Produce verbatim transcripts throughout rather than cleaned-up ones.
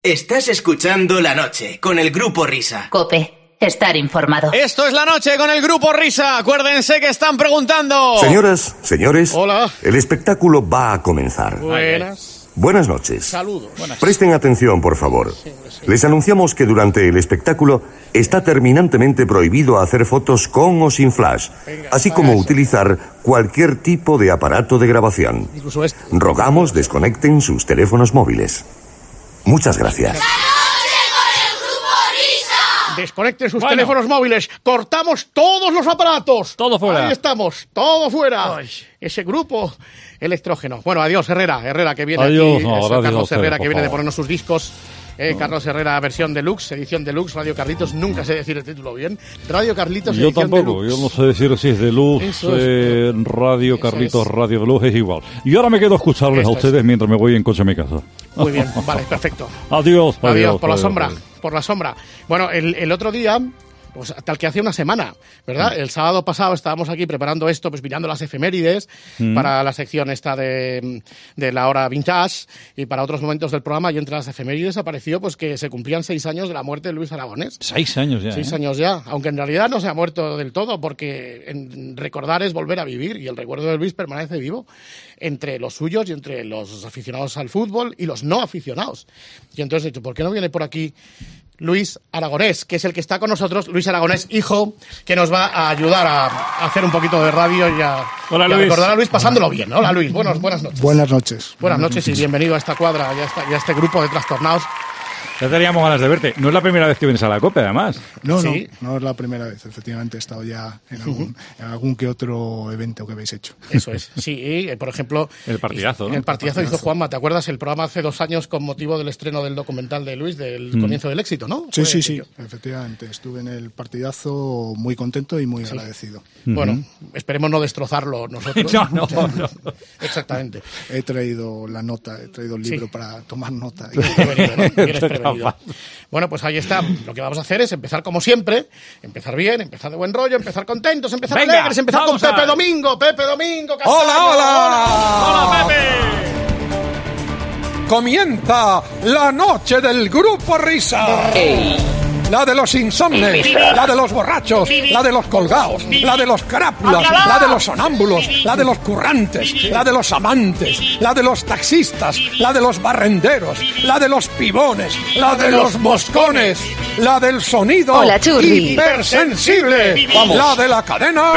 Estás escuchando La Noche con el Grupo Risa. COPE. Estar informado. Esto es La Noche con el Grupo Risa. Acuérdense que están preguntando. Señoras, señores. Hola. El espectáculo va a comenzar. Buenas. Buenas noches. Saludos. Buenas. Presten atención, por favor. Sí, sí. Les anunciamos que durante el espectáculo está terminantemente prohibido hacer fotos con o sin flash, Venga, así como eso. utilizar cualquier tipo de aparato de grabación. Incluso este. Rogamos desconecten sus teléfonos móviles. Muchas gracias. Desconecten sus Bueno. teléfonos móviles. Cortamos todos los aparatos. Todo fuera. Ahí estamos. Todo fuera. Ay. Ese grupo electrógeno. Bueno, adiós, Herrera. Herrera que viene Adiós, aquí. no, Eso, gracias a Carlos ustedes, Herrera por que viene de favor. ponernos sus discos. Eh, Carlos Herrera, versión deluxe, edición deluxe, Radio Carlitos. Nunca sé decir el título bien. Radio Carlitos, Yo edición tampoco, deluxe. yo no sé decir si es de luz, Eso es. eh, radio, Eso Carlitos, es. radio de luz, es igual. Y ahora me quedo a escucharles Esto a ustedes es. mientras me voy en coche a mi casa. Muy bien, vale, perfecto. Adiós, adiós. Adiós, por la adiós, sombra, adiós. por la sombra. Bueno, el, el otro día, pues tal que hace una semana, ¿verdad? El sábado pasado estábamos aquí preparando esto, pues mirando las efemérides Mm. para la sección esta de, de la hora vintage y para otros momentos del programa, y entre las efemérides apareció pues que se cumplían seis años de la muerte de Luis Aragonés. Seis años ya. Seis ¿eh? años ya, aunque en realidad no se ha muerto del todo, porque en recordar es volver a vivir, y el recuerdo de Luis permanece vivo entre los suyos y entre los aficionados al fútbol y los no aficionados. Y entonces he dicho, ¿por qué no viene por aquí Luis Aragonés, que es el que está con nosotros? Luis Aragonés, hijo, que nos va a ayudar a, a hacer un poquito de radio y a, Hola, y a Luis. recordar a Luis pasándolo bien. Hola, Luis, buenas, buenas noches. Buenas noches. Buenas noches y bienvenido a esta cuadra y a, esta- y a este grupo de trastornados. Ya teníamos ganas de verte. No es la primera vez que vienes a la COPE, además. No, Sí. no, no es la primera vez. Efectivamente, he estado ya en algún, en algún que otro evento que habéis hecho. Eso es, sí, y, eh, por ejemplo... El partidazo, En ¿no? el partidazo hizo Juanma, ¿te acuerdas? El programa hace dos años con motivo del estreno del documental de Luis, del comienzo del éxito, ¿no? Sí, Fue sí, sí, aquello. efectivamente. Estuve en el partidazo muy contento y muy agradecido. Bueno, esperemos no destrozarlo nosotros. No, no, no. Exactamente. He traído la nota, he traído el libro Sí. para tomar nota. Vienes prevenido, ¿no? Vienes prevenido. Bueno, pues ahí está. Lo que vamos a hacer es empezar como siempre, empezar bien, empezar de buen rollo, empezar contentos, empezar Venga, alegres, empezar con vamos a- Pepe Domingo, Pepe Domingo, Castaño. ¡Hola, hola! ¡Hola, Pepe! Comienza la noche del Grupo Risa. La de los insomnes, la de los borrachos, la de los colgados, la de los carápulas, la de los sonámbulos, la de los currantes, la de los amantes, la de los taxistas, la de los barrenderos, la de los pibones, la de los moscones, la del sonido Hola, Churri. hipersensible, Vamos. la de la cadena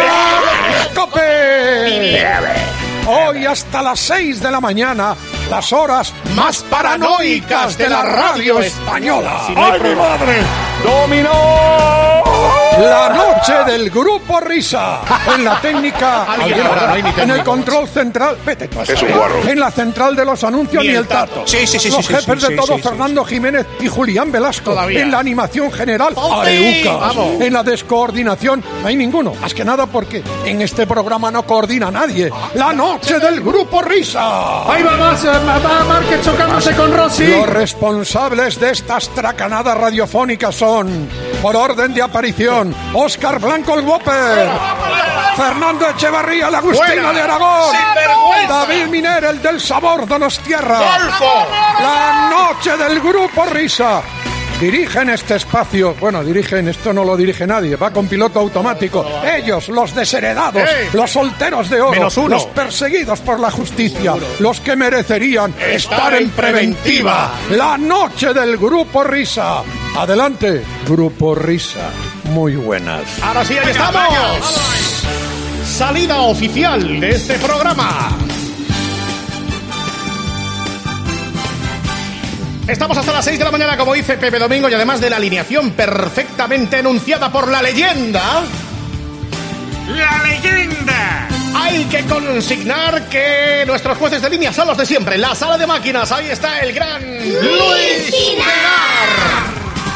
COPE. Hoy hasta las seis de la mañana, las horas más paranoicas de la radio española. Si no hay ¡Ay, mi problema. madre! ¡Dominó! La noche del Grupo Risa. En la técnica, Alguien habrá, no hay ni en el técnico. control central, vete tú a saber. En la central de los anuncios Ni ni el el tato. Sí, sí, sí, Los sí, jefes sí, de sí, todo, sí, sí, Fernando Jiménez y Julián Velasco. Todavía. En la animación general, ¡Opi! Areuca. Vamos. En la descoordinación, no hay ninguno. Más que nada porque en este programa no coordina nadie. La noche del Grupo Risa. Ahí va, más, va Márquez chocándose con Rossi. Los responsables de estas tracanadas radiofónicas son, por orden de aparición, Óscar Blanco el Whopper, Fernando Echevarría, el Agustina Fuera. de Aragón, ¡Sinvergüenza! David Miner, el del Sabor Donostierra, ¡Golfo! la noche del Grupo Risa. Dirigen este espacio, bueno, dirigen, esto no lo dirige nadie, va con piloto automático. Ellos, los desheredados, ¡Eh! los solteros de oro, Menos uno. los perseguidos por la justicia, los que merecerían estar en preventiva. La noche del Grupo Risa. Adelante, Grupo Risa. Muy buenas. Ahora sí, ahí estamos. Salida oficial de este programa. Estamos hasta las seis de la mañana, como dice Pepe Domingo, y además de la alineación perfectamente enunciada por la leyenda, ¡La leyenda! hay que consignar que nuestros jueces de línea son los de siempre. La sala de máquinas, ahí está el gran Luis Pinar.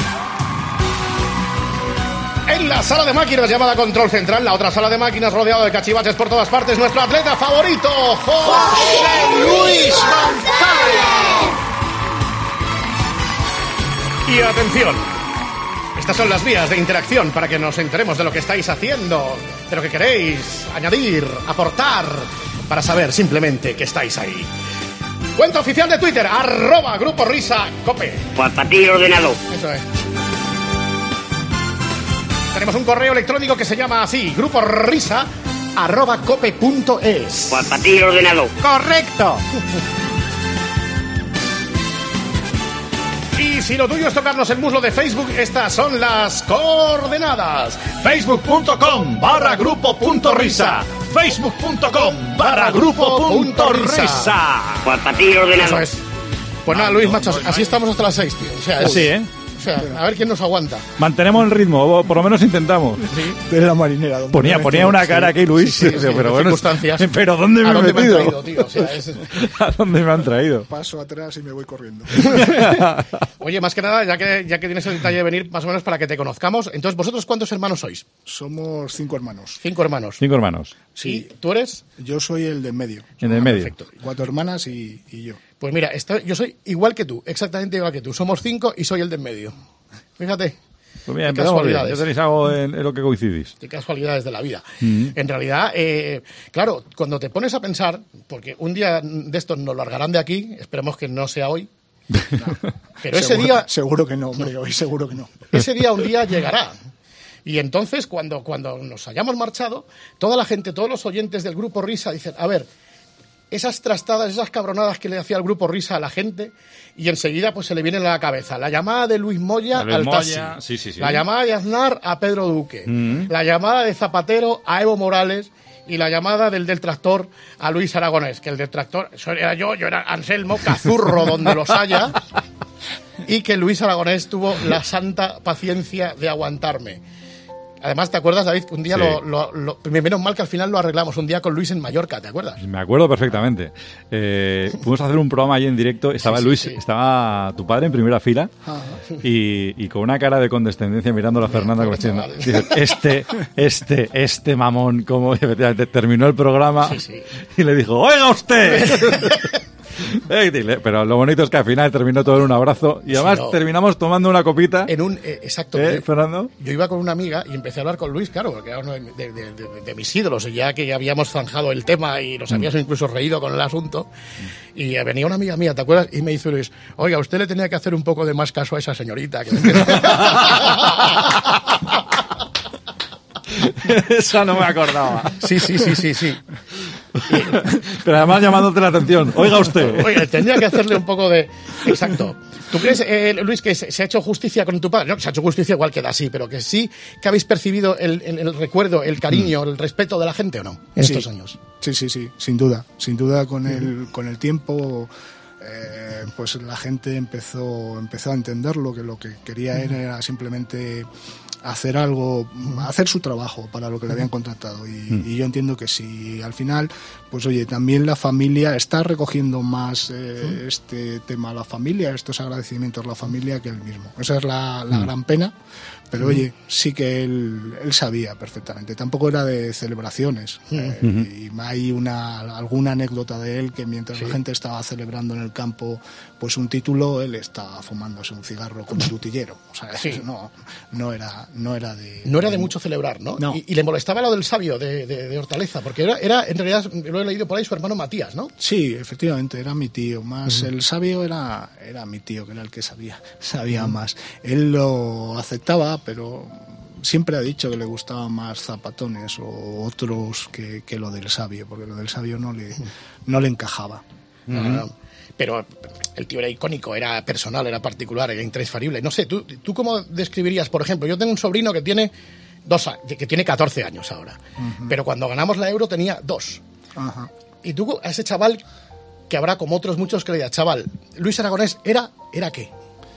En la sala de máquinas llamada Control Central, la otra sala de máquinas rodeado de cachivaches por todas partes, nuestro atleta favorito, José Luis González. Y atención, estas son las vías de interacción para que nos enteremos de lo que estáis haciendo, de lo que queréis añadir, aportar, para saber simplemente que estáis ahí. Cuenta oficial de Twitter, arroba Grupo Risa Cope. Pues para ti ordenado. Eso es. Tenemos un correo electrónico que se llama así, grupo risa arroba cope punto es. Pues para ti ordenado. ¡Correcto! Y si lo tuyo es tocarnos el muslo de Facebook, estas son las coordenadas. Facebook.com barra grupo punto risa. Facebook.com barra grupo punto risa. Pues para ti ordenado. Eso es. Pues nada, Luis, macho, así estamos hasta las seis, tío. O sea, Sí, ¿eh? O sea, a ver quién nos aguanta. Mantenemos el ritmo, o por lo menos intentamos. Sí. De la marinera. donde Ponía, me ponía meto, una sí. cara aquí, Luis. Sí, sí, sí, pero en bueno, circunstancias. ¿pero dónde me ¿A he dónde me han metido? traído, tío? O sea, es... ¿A dónde me han traído? Paso atrás y me voy corriendo. Oye, más que nada, ya que, ya que tienes el detalle de venir, más o menos para que te conozcamos, entonces, ¿vosotros cuántos hermanos sois? Somos cinco hermanos. Cinco hermanos. Cinco hermanos. Sí. ¿Y tú eres? Yo soy el del medio. En el medio. Perfecto. Cuatro hermanas y, y yo. Pues mira, esta- yo soy igual que tú, exactamente igual que tú. Somos cinco y soy el del medio. Fíjate. Pues mira, Qué empezamos bien. Ya casualidades. tenéis algo en, en lo que coincidís. Qué casualidades de la vida. Mm. En realidad, eh, claro, cuando te pones a pensar, porque un día de estos nos largarán de aquí, esperemos que no sea hoy, pero ese Seguro- día, Seguro que no, hombre, hoy seguro que no. ese día un día llegará. Y entonces, cuando, cuando nos hayamos marchado, toda la gente, todos los oyentes del Grupo Risa dicen, a ver, esas trastadas, esas cabronadas que le hacía el Grupo Risa a la gente, y enseguida pues se le viene a la cabeza la llamada de Luis Moya De Luis al Moya, taxi, sí, sí, sí. la llamada de Aznar a Pedro Duque, Mm. la llamada de Zapatero a Evo Morales y la llamada del del tractor a Luis Aragonés, que el del tractor, eso era yo, yo era Anselmo, cazurro donde los haya, y que Luis Aragonés tuvo la santa paciencia de aguantarme. Además, ¿te acuerdas, David, que un día Sí. lo, lo, lo- menos mal que al final lo arreglamos, un día con Luis en Mallorca, ¿te acuerdas? Me acuerdo perfectamente. Eh, fuimos a hacer un programa ahí en directo. Estaba Sí, sí, Luis, sí. estaba tu padre en primera fila y, y con una cara de condescendencia mirando a la Fernanda como diciendo, chaval. dice, este, este, este mamón, como efectivamente terminó el programa Sí, sí. y le dijo, ¡oiga usted! Eh, dile, Pero lo bonito es que al final terminó todo en un abrazo y además no. terminamos tomando una copita. En un, eh, exacto. ¿Eh, yo- Fernando? Yo iba con una amiga y empecé a hablar con Luis, claro, porque era uno de, de- de- de- de mis ídolos, y ya que ya habíamos zanjado el tema y nos habíamos incluso reído con el asunto. Y eh, venía una amiga mía, ¿te acuerdas? Y me dice Luis, oiga, usted le tenía que hacer un poco de más caso a esa señorita. Que Esa no me acordaba. sí, sí, sí, sí, sí. Pero además llamándote la atención, oiga usted. Oye, tendría que hacerle un poco de... Exacto. ¿Tú crees, eh, Luis, que se, se ha hecho justicia con tu padre? No, se ha hecho justicia igual queda así, pero que sí que habéis percibido el, el- el recuerdo, el cariño, el respeto de la gente, ¿o no? En Sí. estos años. Sí, sí, sí, sin duda. Sin duda con el, con el tiempo, eh, pues la gente empezó, empezó a entenderlo, que lo que quería era simplemente hacer algo, hacer su trabajo para lo que le habían contratado. Y, y yo entiendo que si al final, pues oye, también la familia está recogiendo más eh, este tema a la familia, estos agradecimientos a la familia que él mismo. Esa es la, la gran pena. Pero oye, sí que él, él sabía perfectamente. Tampoco era de celebraciones. Eh, y hay una alguna anécdota de él que mientras la gente estaba celebrando en el campo pues un título, él estaba fumándose un cigarro con un utillero. O sea, Sí. no, no era, no era de... No era de mucho celebrar, ¿no? No. Y, y le molestaba lo del sabio de, de- de Hortaleza, porque era, era, en realidad, lo he leído por ahí, su hermano Matías, ¿no? Sí, efectivamente, era mi tío. Más el sabio era, era mi tío, que era el que sabía, sabía más. Él lo aceptaba, pero siempre ha dicho que le gustaban más zapatones o otros que, que lo del sabio, porque lo del sabio no le, no le encajaba. Ah, pero el tío era icónico, era personal, era particular, era intransferible. No sé, ¿tú, ¿tú cómo describirías, por ejemplo? Yo tengo un sobrino que tiene dos a- que tiene catorce años ahora, pero cuando ganamos la Euro tenía dos. Ajá. Y tú, a ese chaval, que habrá como otros muchos que le digan, chaval, Luis Aragonés, ¿era, era qué?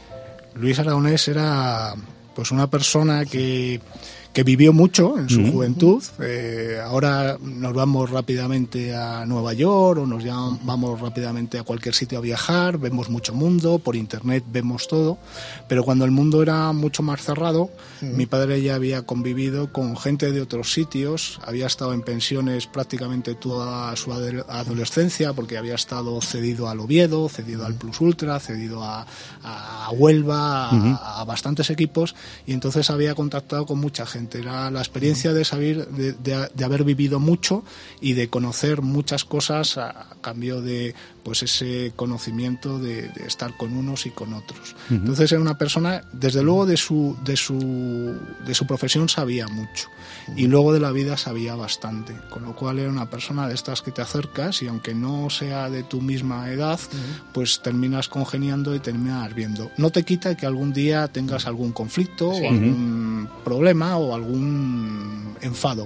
Luis Aragonés era pues una persona que, que vivió mucho en su juventud. Eh, ahora nos vamos rápidamente a Nueva York o nos llam- vamos rápidamente a cualquier sitio a viajar, vemos mucho mundo, por internet vemos todo, pero cuando el mundo era mucho más cerrado, mi padre ya había convivido con gente de otros sitios, había estado en pensiones prácticamente toda su ade- adolescencia, porque había estado cedido al Oviedo, cedido al Plus Ultra, cedido a, a Huelva, a, a bastantes equipos, y entonces había contactado con mucha gente gente. Era la experiencia de saber, de, de, de haber vivido mucho y de conocer muchas cosas a, a cambio de pues ese conocimiento de, de estar con unos y con otros. Uh-huh. Entonces era una persona, desde luego de su, de su, de su profesión sabía mucho y luego de la vida sabía bastante, con lo cual era una persona de estas que te acercas y aunque no sea de tu misma edad, uh-huh. pues terminas congeniando y terminas viendo. No te quita que algún día tengas algún conflicto sí. o algún uh-huh. problema o algún enfado.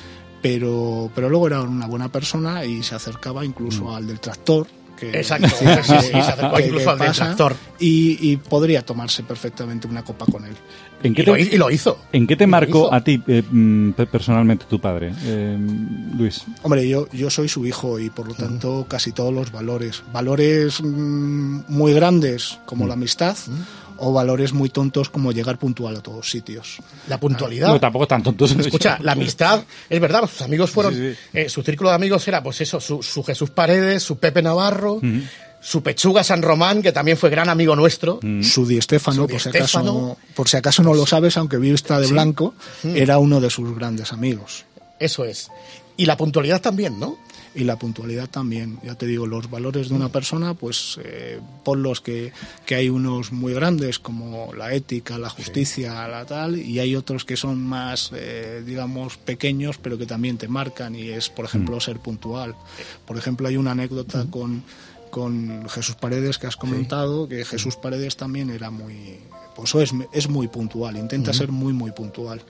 Pero, pero luego era una buena persona y se acercaba incluso uh-huh. al del tractor. Que, Exacto, sí, sí, sí, se acercó que, incluso que al del tractor. Y, y podría tomarse perfectamente una copa con él. ¿En qué y, te, lo, y lo hizo. ¿En qué te marcó a ti eh, personalmente tu padre, eh, Luis? Hombre, yo, yo soy su hijo y por lo tanto casi todos los valores. Valores mmm, muy grandes como mm. la amistad mm. o valores muy tontos como llegar puntual a todos sitios. La puntualidad. No, tampoco tan tontos. Escucha, la amistad, es verdad, sus amigos fueron, sí, sí. Eh, su círculo de amigos era pues eso, su, su Jesús Paredes, su Pepe Navarro, mm. su Pechuga San Román, que también fue gran amigo nuestro. Mm. Su Di Stéfano, por si acaso, por si acaso no lo sabes, aunque vista de sí. blanco, mm. era uno de sus grandes amigos. Eso es. Y la puntualidad también, ¿no? Y la puntualidad también, ya te digo, los valores de una persona, pues eh, por los que, que hay unos muy grandes como la ética, la justicia, sí. la tal, y hay otros que son más, eh, digamos, pequeños, pero que también te marcan, y es, por ejemplo, mm. ser puntual. Por ejemplo, hay una anécdota mm. con, con Jesús Paredes que has comentado, sí. que Jesús Paredes también era muy... Pues es, es muy puntual, intenta uh-huh. ser muy, muy puntual.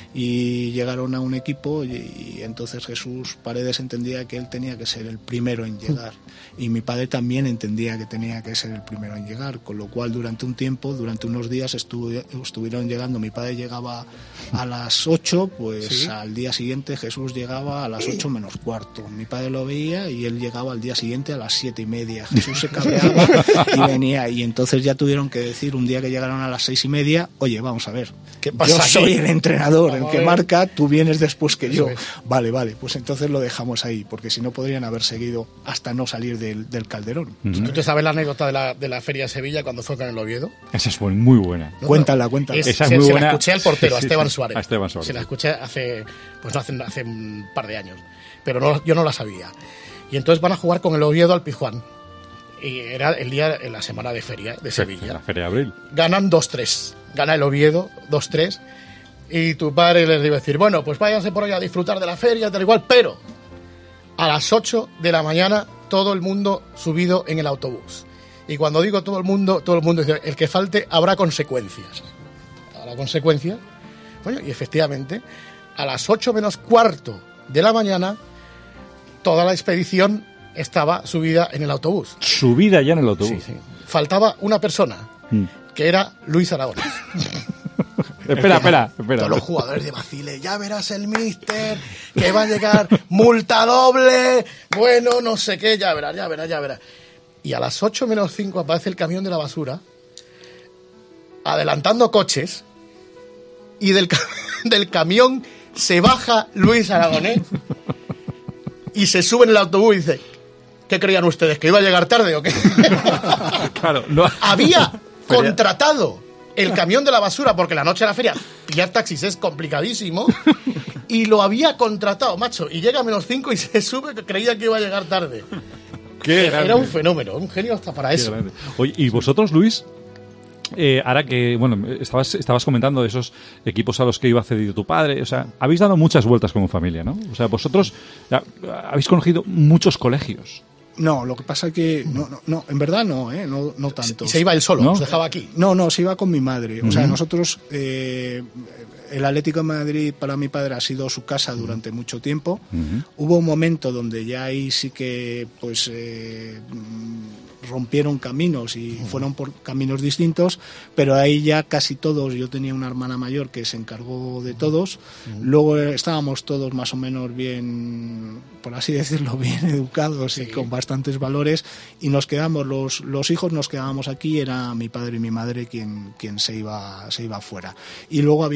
Y llegaron a un equipo y, y entonces Jesús Paredes entendía que él tenía que ser el primero en llegar. Y mi padre también entendía que tenía que ser el primero en llegar, con lo cual durante un tiempo, durante unos días estuvo, estuvieron llegando. Mi padre llegaba a las ocho, pues ¿sí? al día siguiente Jesús llegaba a las ocho menos cuarto. Mi padre lo veía y él llegaba al día siguiente a las siete y media. Jesús se cabreaba y venía. Y entonces ya tuvieron que decir un día que llegaron a las seis y media, oye, vamos a ver, ¿qué pasa? Yo soy el entrenador, vamos el que marca, tú vienes después que yo. Es. Vale, vale, pues entonces lo dejamos ahí, porque si no podrían haber seguido hasta no salir del, del Calderón. Uh-huh. ¿Tú te sabes la anécdota de la, de la Feria de Sevilla cuando fue con el Oviedo? Esa es muy buena. No, cuéntala, cuéntala. Es, Esa es se, muy se buena. la escuché al portero, a sí, Esteban sí, Suárez. A Esteban Suárez. Se la escuché hace, pues no hace, hace un par de años, pero no, yo no la sabía. Y entonces van a jugar con el Oviedo al Pizjuán. Y era el día, en la semana de feria de Sevilla. La feria de abril. Ganan dos tres. Gana el Oviedo dos tres. Y tu padre les iba a decir, bueno, pues váyanse por ahí a disfrutar de la feria, tal igual. Pero a las ocho de la mañana todo el mundo subido en el autobús. Y cuando digo todo el mundo, todo el mundo dice, el que falte habrá consecuencias. Habrá consecuencias. Bueno, y efectivamente, a las ocho menos cuarto de la mañana, toda la expedición estaba subida en el autobús. Subida ya en el autobús. Sí, sí. Faltaba una persona, mm. que era Luis Aragonés. espera, espera, espera. Todos los jugadores de Bacile, ya verás el míster, que va a llegar multa doble, bueno, no sé qué, ya verás, ya verás, ya verás. Y a las ocho menos cinco aparece el camión de la basura, adelantando coches, y del, del camión se baja Luis Aragonés y se sube en el autobús y dice, ¿qué creían ustedes? ¿Que iba a llegar tarde o qué? Claro, no. Había contratado el camión de la basura, porque la noche de la feria pillar taxis es complicadísimo, y lo había contratado, macho, y llega a menos cinco y se sube, que creía que iba a llegar tarde. Qué Era grande. un fenómeno, un genio hasta para Qué eso. Grande. Oye, ¿y vosotros, Luis? Eh, ahora que, bueno, estabas, estabas comentando de esos equipos a los que iba cedido tu padre, o sea, habéis dado muchas vueltas como familia, ¿no? O sea, vosotros ya, habéis conocido muchos colegios. No, lo que pasa es que no, no, no, en verdad no, ¿eh? no, no tanto. Se iba él solo, ¿no? Nos dejaba aquí. No, no, se iba con mi madre. O uh-huh. sea, nosotros, eh, el Atlético de Madrid para mi padre ha sido su casa durante mucho tiempo. Uh-huh. Hubo un momento donde ya ahí sí que, pues, eh, rompieron caminos y uh-huh. fueron por caminos distintos, pero ahí ya casi todos, yo tenía una hermana mayor que se encargó de todos, uh-huh. luego estábamos todos más o menos bien, por así decirlo, bien educados sí. y con bastantes valores, y nos quedamos, los, los hijos nos quedábamos aquí, era mi padre y mi madre quien, quien se iba se iba fuera. Y luego había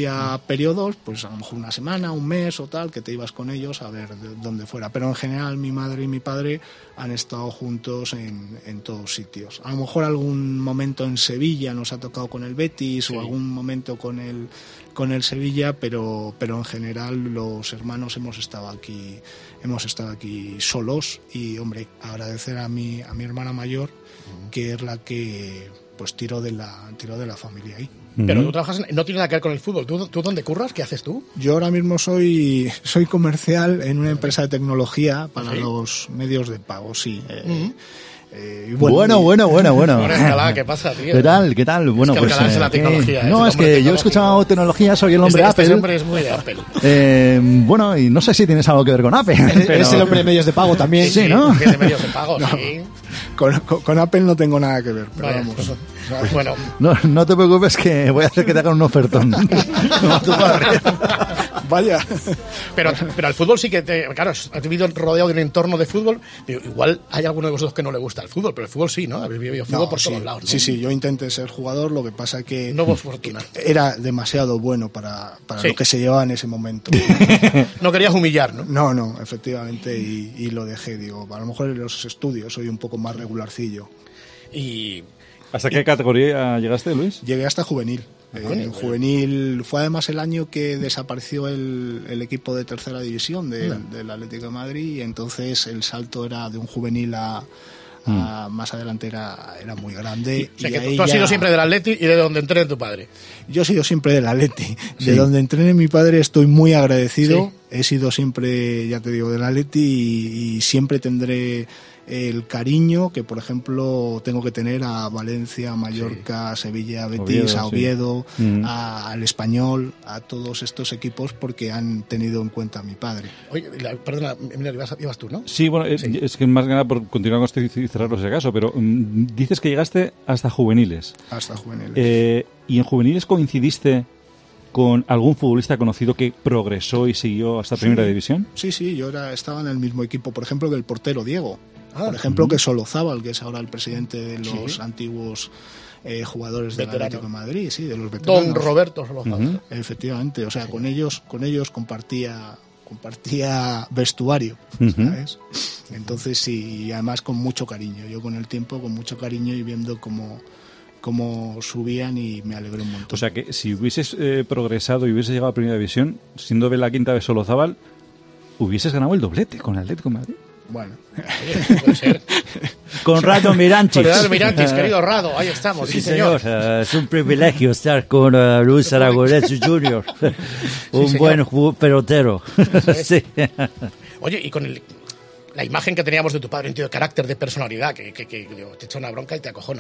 periodos, pues a lo mejor una semana, un mes o tal, que te ibas con ellos a ver de dónde fuera. Pero en general mi madre y mi padre han estado juntos en, en todos sitios. A lo mejor algún momento en Sevilla nos ha tocado con el Betis, sí, o algún momento con el con el Sevilla, pero pero en general los hermanos hemos estado aquí hemos estado aquí solos. Y hombre, agradecer a mi a mi hermana mayor, que es la que pues tiró de la tiró de la familia ahí. Pero tú trabajas, en, no tiene nada que ver con el fútbol. ¿Tú, ¿Tú dónde curras? ¿Qué haces tú? Yo ahora mismo soy soy comercial en una empresa de tecnología para ¿sí? los medios de pago, sí. Eh, uh-huh. Eh, bueno, bueno, bueno, bueno. Bueno, Escalá, ¿qué pasa, tío? ¿Qué tal? ¿Qué tal? Bueno, es que pues. Eh, es la tecnología, eh, no, es que yo he escuchado tecnología, soy el hombre este, Apple. Este hombre es muy de Apple. Eh, bueno, y no sé si tienes algo que ver con Apple. Pero... Es el hombre de medios de pago también. Sí, sí, ¿no? Sí, de medios de pago, no. sí. Con, con, con Apple no tengo nada que ver, pero vale, vamos. Pues, bueno. No, no te preocupes que voy a hacer que te hagan un ofertón. Vaya. Pero, pero al fútbol sí que te... Claro, has vivido rodeado de un entorno de fútbol. Igual hay alguno de vosotros que no le gusta el fútbol, pero el fútbol sí, ¿no? Habéis vivido fútbol no, por sí, todos lados, ¿no? Sí, sí, yo intenté ser jugador, lo que pasa que... No hubo fortuna. Era demasiado bueno para, para sí. lo que se llevaba en ese momento. No querías humillar, ¿no? No, no, efectivamente, y, y lo dejé. Digo, a lo mejor en los estudios soy un poco más regularcillo. Y... ¿Hasta qué categoría llegaste, Luis? Llegué hasta juvenil. Eh, en juvenil fue además el año que desapareció el, el equipo de tercera división de, no. del Atlético de Madrid, y entonces el salto era de un juvenil a, a mm. más adelante era, era muy grande. O sea, y que ahí tú has ya... sido siempre del Atleti y de donde entrene tu padre. Yo he sido siempre del Atleti. Sí. De donde entrene mi padre estoy muy agradecido. Sí. He sido siempre, ya te digo, del Atleti, y, y siempre tendré el cariño que, por ejemplo, tengo que tener a Valencia, Mallorca, sí. Sevilla, Betis, Oviedo, a Oviedo, sí. mm. a, al Español, a todos estos equipos, porque han tenido en cuenta a mi padre. Oye, la, perdona, mira, ibas, ibas tú, ¿no? Sí, bueno, sí. Es, es que más que nada por continuar con esto y cerrarlo si acaso, pero um, dices que llegaste hasta juveniles. Hasta juveniles. Eh, ¿Y en juveniles coincidiste con algún futbolista conocido que progresó y siguió hasta sí. primera división? Sí, sí, yo era, estaba en el mismo equipo, por ejemplo, que el portero Diego. Ah, por ejemplo, uh-huh. que Solozábal, que es ahora el presidente de los sí. antiguos eh, jugadores del Atlético de Madrid, sí, de los veteranos. Don Roberto Solozábal. Uh-huh. Efectivamente, o sea, sí. con ellos, con ellos compartía, compartía vestuario, uh-huh. ¿sabes? Entonces sí, y además con mucho cariño. Yo con el tiempo, con mucho cariño, y viendo cómo cómo subían, y me alegré un montón. O sea que si hubieses eh, progresado y hubieses llegado a primera división, siendo de la quinta de Solozábal, hubieses ganado el doblete con el Atlético de Madrid. Bueno, oye, puede ser. Con Rado Miranchis. Con Rado Miranchis, querido Rado, ahí estamos. Sí, sí señor. señor. Uh, es un privilegio estar con uh, Luis Aragonés junior Un sí, buen ju- pelotero. Sí. Oye, y con el, la imagen que teníamos de tu padre, un tío de carácter, de personalidad, que, que, que digo, te echa una bronca y te acojona.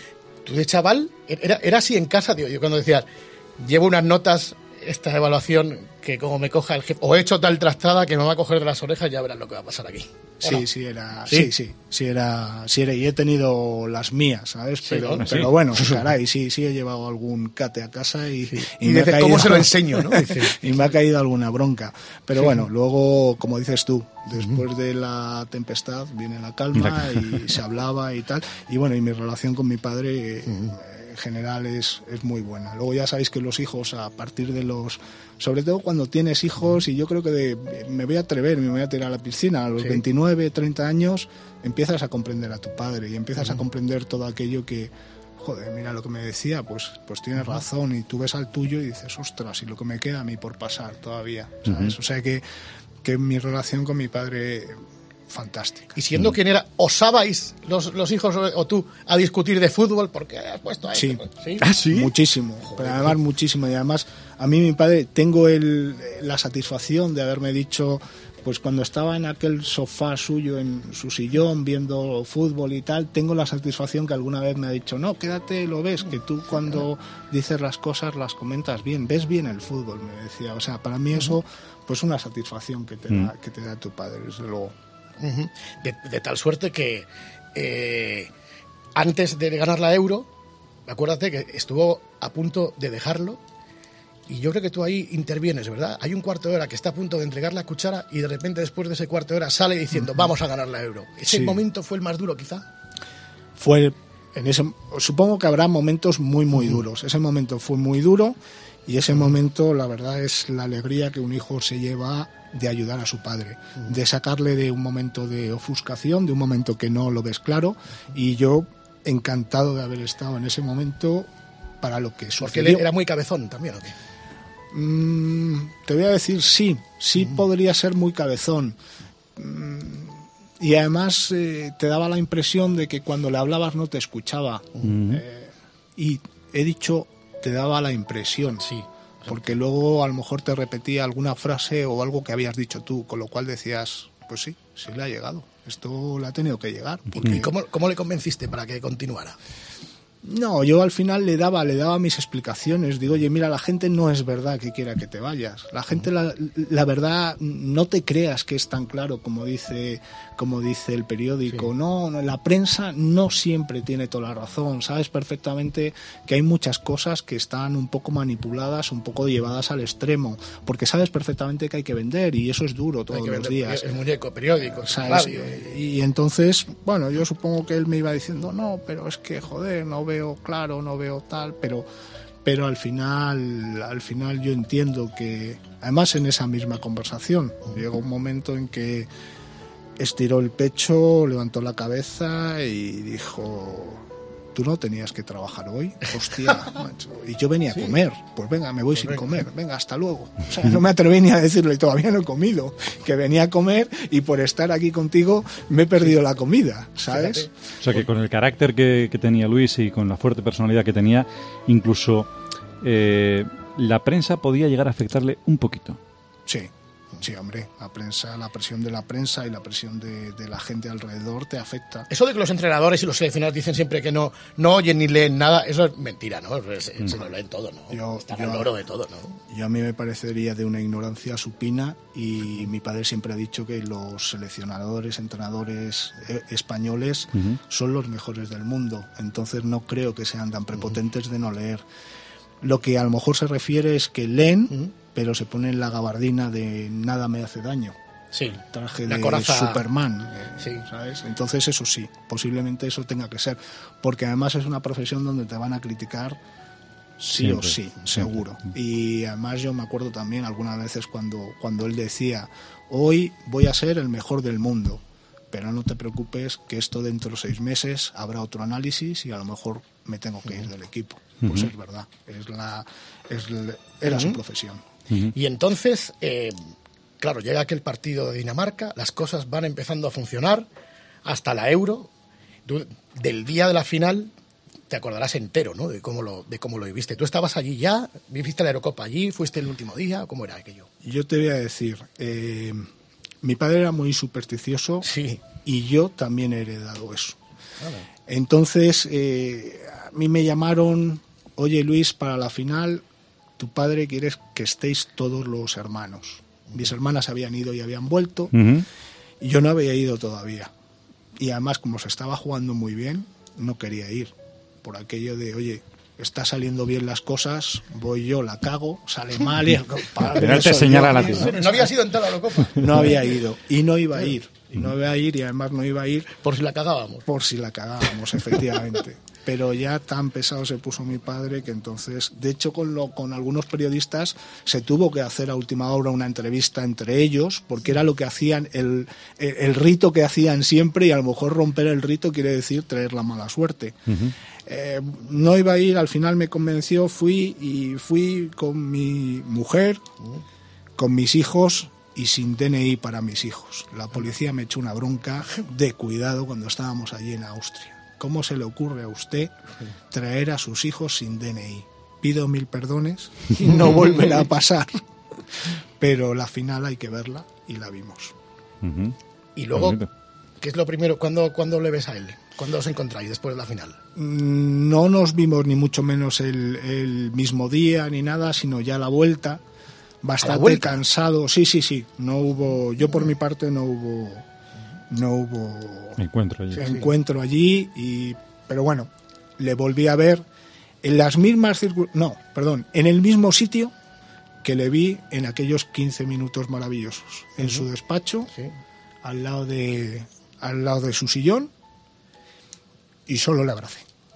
Tú de chaval, era, era así en casa, tío. Yo cuando decías, llevo unas notas, esta evaluación, que como me coja el jefe, o he hecho tal trastada que me va a coger de las orejas, ya verás lo que va a pasar aquí. Sí, no? sí, era, sí, sí, sí, sí, era, sí era, y he tenido las mías, ¿sabes? Pero, sí, ¿no? pero sí. bueno, caray, sí, sí he llevado algún cate a casa y, sí. y, y me dice, ha caído, ¿cómo se lo enseño, no? Y me ha caído alguna bronca. Pero sí. bueno, luego, como dices tú, después de la tempestad viene la calma y se hablaba y tal. Y bueno, y mi relación con mi padre uh-huh. en general es, es muy buena. Luego ya sabéis que los hijos, a partir de los... Sobre todo cuando tienes hijos, y yo creo que de, me voy a atrever, me voy a tirar a la piscina, a los sí. veintinueve, treinta años, empiezas a comprender a tu padre y empiezas uh-huh. a comprender todo aquello que... Joder, mira lo que me decía, pues pues tienes razón, y tú ves al tuyo y dices, ostras, y lo que me queda a mí por pasar todavía, ¿sabes? Uh-huh. O sea que, que mi relación con mi padre, fantástica. Y siendo uh-huh. quien era, ¿osabais los, los hijos o tú a discutir de fútbol? Porque has puesto ahí. Sí, ¿Sí? ¿Ah, sí? Muchísimo, Joder. Pero además muchísimo, y además a mí mi padre, tengo el, la satisfacción de haberme dicho... Pues cuando estaba en aquel sofá suyo, en su sillón, viendo fútbol y tal, tengo la satisfacción que alguna vez me ha dicho, no, quédate, lo ves, que tú cuando dices las cosas las comentas bien, ves bien el fútbol, me decía. O sea, para mí eso, pues una satisfacción que te da, que te da tu padre, desde luego. Uh-huh. De, de tal suerte que eh, antes de ganar la Euro, acuérdate que estuvo a punto de dejarlo. Y yo creo que tú ahí intervienes, ¿verdad? Hay un cuarto de hora que está a punto de entregar la cuchara y de repente después de ese cuarto de hora sale diciendo, vamos a ganar la Euro. ¿Ese sí. momento fue el más duro, quizá? Fue en ese, supongo que habrá momentos muy, muy duros. Ese momento fue muy duro y ese momento, la verdad, es la alegría que un hijo se lleva de ayudar a su padre, de sacarle de un momento de ofuscación, de un momento que no lo ves claro, y yo encantado de haber estado en ese momento para lo que sucedió. Porque él era muy cabezón también, ¿o qué? Mm, te voy a decir sí, sí mm. podría ser muy cabezón. Mm, y además eh, te daba la impresión de que cuando le hablabas no te escuchaba. Mm. Eh, y he dicho, te daba la impresión, sí. Porque luego a lo mejor te repetía alguna frase o algo que habías dicho tú, con lo cual decías, pues sí, sí le ha llegado. Esto le ha tenido que llegar. Porque... ¿Y cómo, cómo le convenciste para que continuara? No, yo al final le daba, le daba mis explicaciones. Digo, oye, mira, la gente no es verdad que quiera que te vayas. La gente, la, la verdad, no te creas que es tan claro como dice, como dice el periódico. Sí. No, la prensa no siempre tiene toda la razón. Sabes perfectamente que hay muchas cosas que están un poco manipuladas, un poco llevadas al extremo. Porque sabes perfectamente que hay que vender y eso es duro todos los días. El muñeco, periódico, ¿sabes? Y, y entonces, bueno, yo supongo que él me iba diciendo, no, pero es que, joder, no veo claro, no veo tal, pero pero al final al final yo entiendo que, además en esa misma conversación llegó un momento en que estiró el pecho, levantó la cabeza y dijo, tú no tenías que trabajar hoy, hostia, macho. Y yo venía ¿Sí? a comer, pues venga, me voy pues sin venga. comer, venga, hasta luego. O sea, no me atreví ni a decirle, todavía no he comido, que venía a comer y por estar aquí contigo me he perdido sí. la comida, ¿sabes? Fíjate. O sea, que con el carácter que, que tenía Luis y con la fuerte personalidad que tenía, incluso eh, la prensa podía llegar a afectarle un poquito. Sí. Sí, hombre, la prensa, la presión de la prensa y la presión de, de la gente alrededor te afecta. Eso de que los entrenadores y los seleccionados dicen siempre que no no oyen ni leen nada, eso es mentira, ¿no? Se, mm. se lo leen todo, ¿no? Yo, Está yo, al loro de todo, ¿no? Yo a mí me parecería de una ignorancia supina y mi padre siempre ha dicho que los seleccionadores, entrenadores eh, españoles uh-huh. son los mejores del mundo, entonces no creo que sean tan prepotentes uh-huh. de no leer. Lo que a lo mejor se refiere es que leen, uh-huh. pero se ponen la gabardina de nada me hace daño. Sí. Traje la de coraza... Superman. Eh, sí. ¿sabes? Entonces eso sí, posiblemente eso tenga que ser. Porque además es una profesión donde te van a criticar sí siempre, o sí, seguro. Siempre. Y además yo me acuerdo también algunas veces cuando, cuando él decía, hoy voy a ser el mejor del mundo, pero no te preocupes que esto dentro de seis meses habrá otro análisis y a lo mejor me tengo que ir del equipo. Pues uh-huh. es verdad, es la, es la, era uh-huh. su profesión. Uh-huh. Y entonces, eh, claro, llega aquel partido de Dinamarca, las cosas van empezando a funcionar hasta la Euro. Tú, del día de la final te acordarás entero, ¿no? De cómo lo, de cómo lo viviste. ¿Tú estabas allí ya? ¿Viviste la Eurocopa allí? ¿Fuiste el último día? ¿Cómo era aquello? Yo te voy a decir, eh, mi padre era muy supersticioso sí. y yo también he heredado eso. Vale. Entonces, eh, a mí me llamaron... Oye, Luis, para la final, tu padre quiere que estéis todos los hermanos. Mis hermanas habían ido y habían vuelto, uh-huh. y yo no había ido todavía. Y además, como se estaba jugando muy bien, no quería ir. Por aquello de, oye, está saliendo bien las cosas, voy yo, la cago, sale mal y... Pero te señala la tía. No había ido en toda la Eurocopa. No había ido, y no iba a ir. Y no iba a ir, y además no iba a ir... Por si la cagábamos. Por si la cagábamos, efectivamente. Pero ya tan pesado se puso mi padre que entonces, de hecho con, lo, con algunos periodistas se tuvo que hacer a última hora una entrevista entre ellos, porque era lo que hacían, el, el, el rito que hacían siempre, y a lo mejor romper el rito quiere decir traer la mala suerte. Uh-huh. Eh, no iba a ir, al final me convenció, fui y fui con mi mujer, uh-huh. con mis hijos y sin D N I para mis hijos. La policía me echó una bronca de cuidado cuando estábamos allí en Austria. ¿Cómo se le ocurre a usted traer a sus hijos sin D N I? Pido mil perdones y no volverá a pasar. Pero la final hay que verla y la vimos. Uh-huh. Y luego, ¿qué es lo primero? ¿Cuándo, ¿Cuándo le ves a él? ¿Cuándo os encontráis después de la final? No nos vimos ni mucho menos el, el mismo día ni nada, sino ya a la vuelta. Bastante ¿A la vuelta? Cansado. Sí, sí, sí. No hubo, yo por mi parte no hubo... No hubo encuentro allí, encuentro allí y, pero bueno, le volví a ver en las mismas circunstancias, no, perdón, en el mismo sitio que le vi en aquellos quince minutos maravillosos, en uh-huh. su despacho, sí. al lado de al lado de su sillón, y solo le abracé.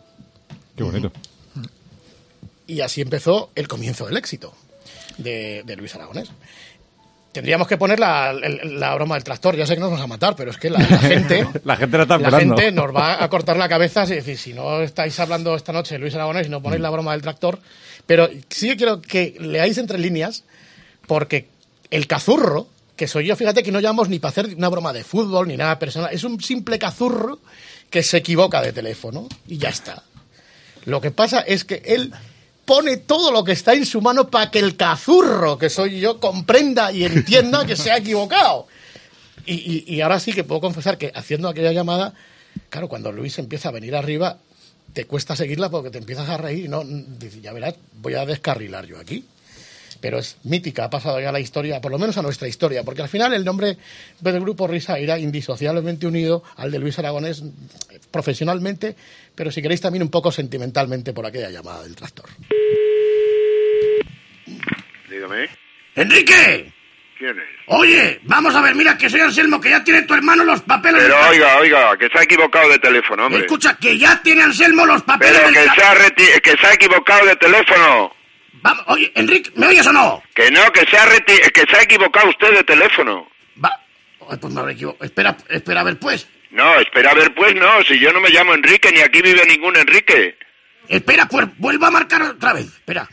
Qué bonito. Y así empezó el comienzo del éxito de, de Luis Aragonés. Tendríamos que poner la, la, la broma del tractor. Ya sé que nos vamos a matar, pero es que la, la gente... la gente la está La esperando. gente nos va a cortar la cabeza. Es decir, si no estáis hablando esta noche de Luis Aragonés y no ponéis la broma del tractor... Pero sí que quiero que leáis entre líneas, porque el cazurro, que soy yo, fíjate que no llamamos ni para hacer una broma de fútbol ni nada personal, es un simple cazurro que se equivoca de teléfono y ya está. Lo que pasa es que él pone todo lo que está en su mano para que el cazurro, que soy yo, comprenda y entienda que se ha equivocado. Y, y, y ahora sí que puedo confesar que haciendo aquella llamada, claro, cuando Luis empieza a venir arriba, te cuesta seguirla porque te empiezas a reír y no, dices, ya verás, voy a descarrilar yo aquí. Pero es mítica, ha pasado ya a la historia, por lo menos a nuestra historia, porque al final el nombre del Grupo Risa irá indisociablemente unido al de Luis Aragonés profesionalmente, pero si queréis también un poco sentimentalmente por aquella llamada del tractor. Dígame. ¡Enrique! ¿Quién es? Oye, vamos a ver, mira que soy Anselmo, que ya tiene tu hermano los papeles... Pero del... oiga, oiga, que se ha equivocado de teléfono, hombre. Escucha, que ya tiene Anselmo los papeles Pero del... que se, ha reti- que se ha equivocado de teléfono. Vamos, oye, Enrique, ¿me oyes o no? Que no, que se ha reti- que se ha equivocado usted de teléfono. Va... Ay, pues me habré equivocado. Espera, espera a ver, pues. No, espera a ver, pues no, si yo no me llamo Enrique, ni aquí vive ningún Enrique. Espera, pues, vuelva a marcar otra vez. Espera.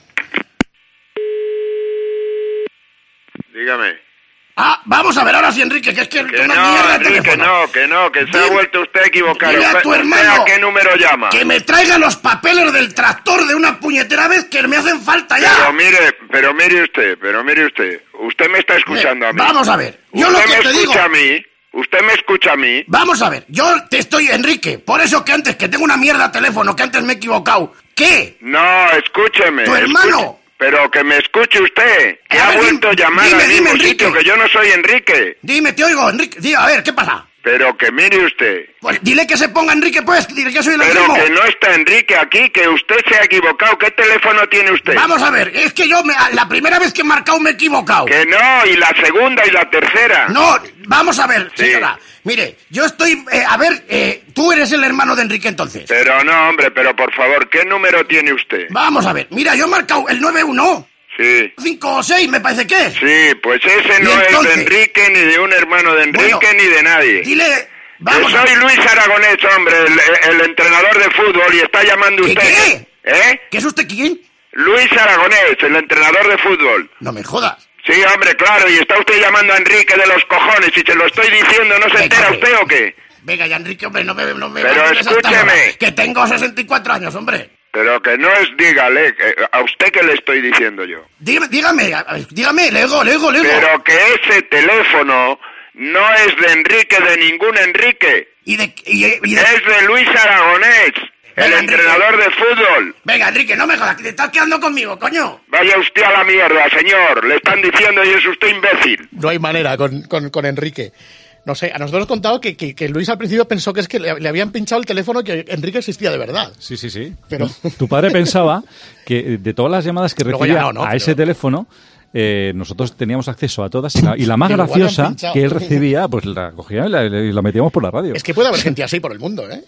Dígame. Ah, vamos a ver ahora sí, Enrique, que es que... Que una no, mierda de Enrique, teléfono. no, que no, que se Dile- ha vuelto usted a equivocar. dile a ¿Usted- tu usted hermano ¿A qué número llama? Que me traiga los papeles del tractor de una puñetera vez que me hacen falta ya. Pero mire, pero mire usted, pero mire usted. Usted me está escuchando a mí. Vamos a ver, yo usted lo que me te escucha digo... a mí. Usted me escucha a mí. Vamos a ver, yo te estoy, Enrique, por eso que antes, que tengo una mierda de teléfono, que antes me he equivocado. ¿Qué? No, escúcheme. ¿Tu hermano? escuche- pero que me escuche usted, que A ha ver, vuelto a dime, llamar dime, al dime, mismo Enrique. sitio, que yo no soy Enrique. Dime, te oigo, Enrique, diga, a ver, ¿qué pasa? Pero que mire usted. Pues dile que se ponga Enrique, pues, dile que soy el Pero Anselmo. que no está Enrique aquí, que usted se ha equivocado. ¿Qué teléfono tiene usted? Vamos a ver, es que yo me- la primera vez que he marcado me he equivocado. Que no, y la segunda y la tercera. No, vamos a ver, Sí. señora. Mire, yo estoy... eh, a ver, eh, tú eres el hermano de Enrique entonces. Pero no, hombre, pero por favor, ¿qué número tiene usted? Vamos a ver, mira, yo he marcado el nueve uno, Sí. cinco o seis, me parece que es. Sí, pues ese ¿Y no entonces? es de Enrique, ni de un hermano de Enrique, Bueno, ni de nadie. Dile... Que Vamos a soy ver. Luis Aragonés, hombre, el, el entrenador de fútbol, y está llamando ¿Qué, usted... qué? ¿Eh? ¿Qué es usted quién? Luis Aragonés, el entrenador de fútbol. No me jodas. Sí, hombre, claro, y está usted llamando a Enrique de los cojones, y se lo estoy diciendo, ¿no se Venga, entera hombre. usted o qué? Venga ya, Enrique, hombre, no me... No me Pero mandes hasta escúcheme. ahora, que tengo sesenta y cuatro años, hombre. Pero que no es, dígale, que- a usted que le estoy diciendo yo. Dígame, dígame, a- a- dígame, le oigo, le oigo, le oigo. Pero que ese teléfono no es de Enrique, de ningún Enrique. Y de... Y, y de- Es de Luis Aragonés, el Venga, Enrique. entrenador de fútbol. Venga, Enrique, no me jodas, que te estás quedando conmigo, coño. Vaya usted a la mierda, señor. Le están diciendo y es usted imbécil. No hay manera con, con, con Enrique. No sé, a nosotros nos contado que, que, que Luis al principio pensó que es que le, le habían pinchado el teléfono, que Enrique existía de verdad. Sí, sí, sí. Pero- Tu padre pensaba que de todas las llamadas que Luego recibía ya no, ¿no? a Pero- ese teléfono, eh, nosotros teníamos acceso a todas y la, y la más Que igual le han graciosa pinchado. que él recibía, pues la cogía y la, y la metíamos por la radio. Es que puede haber gente así por el mundo, ¿eh?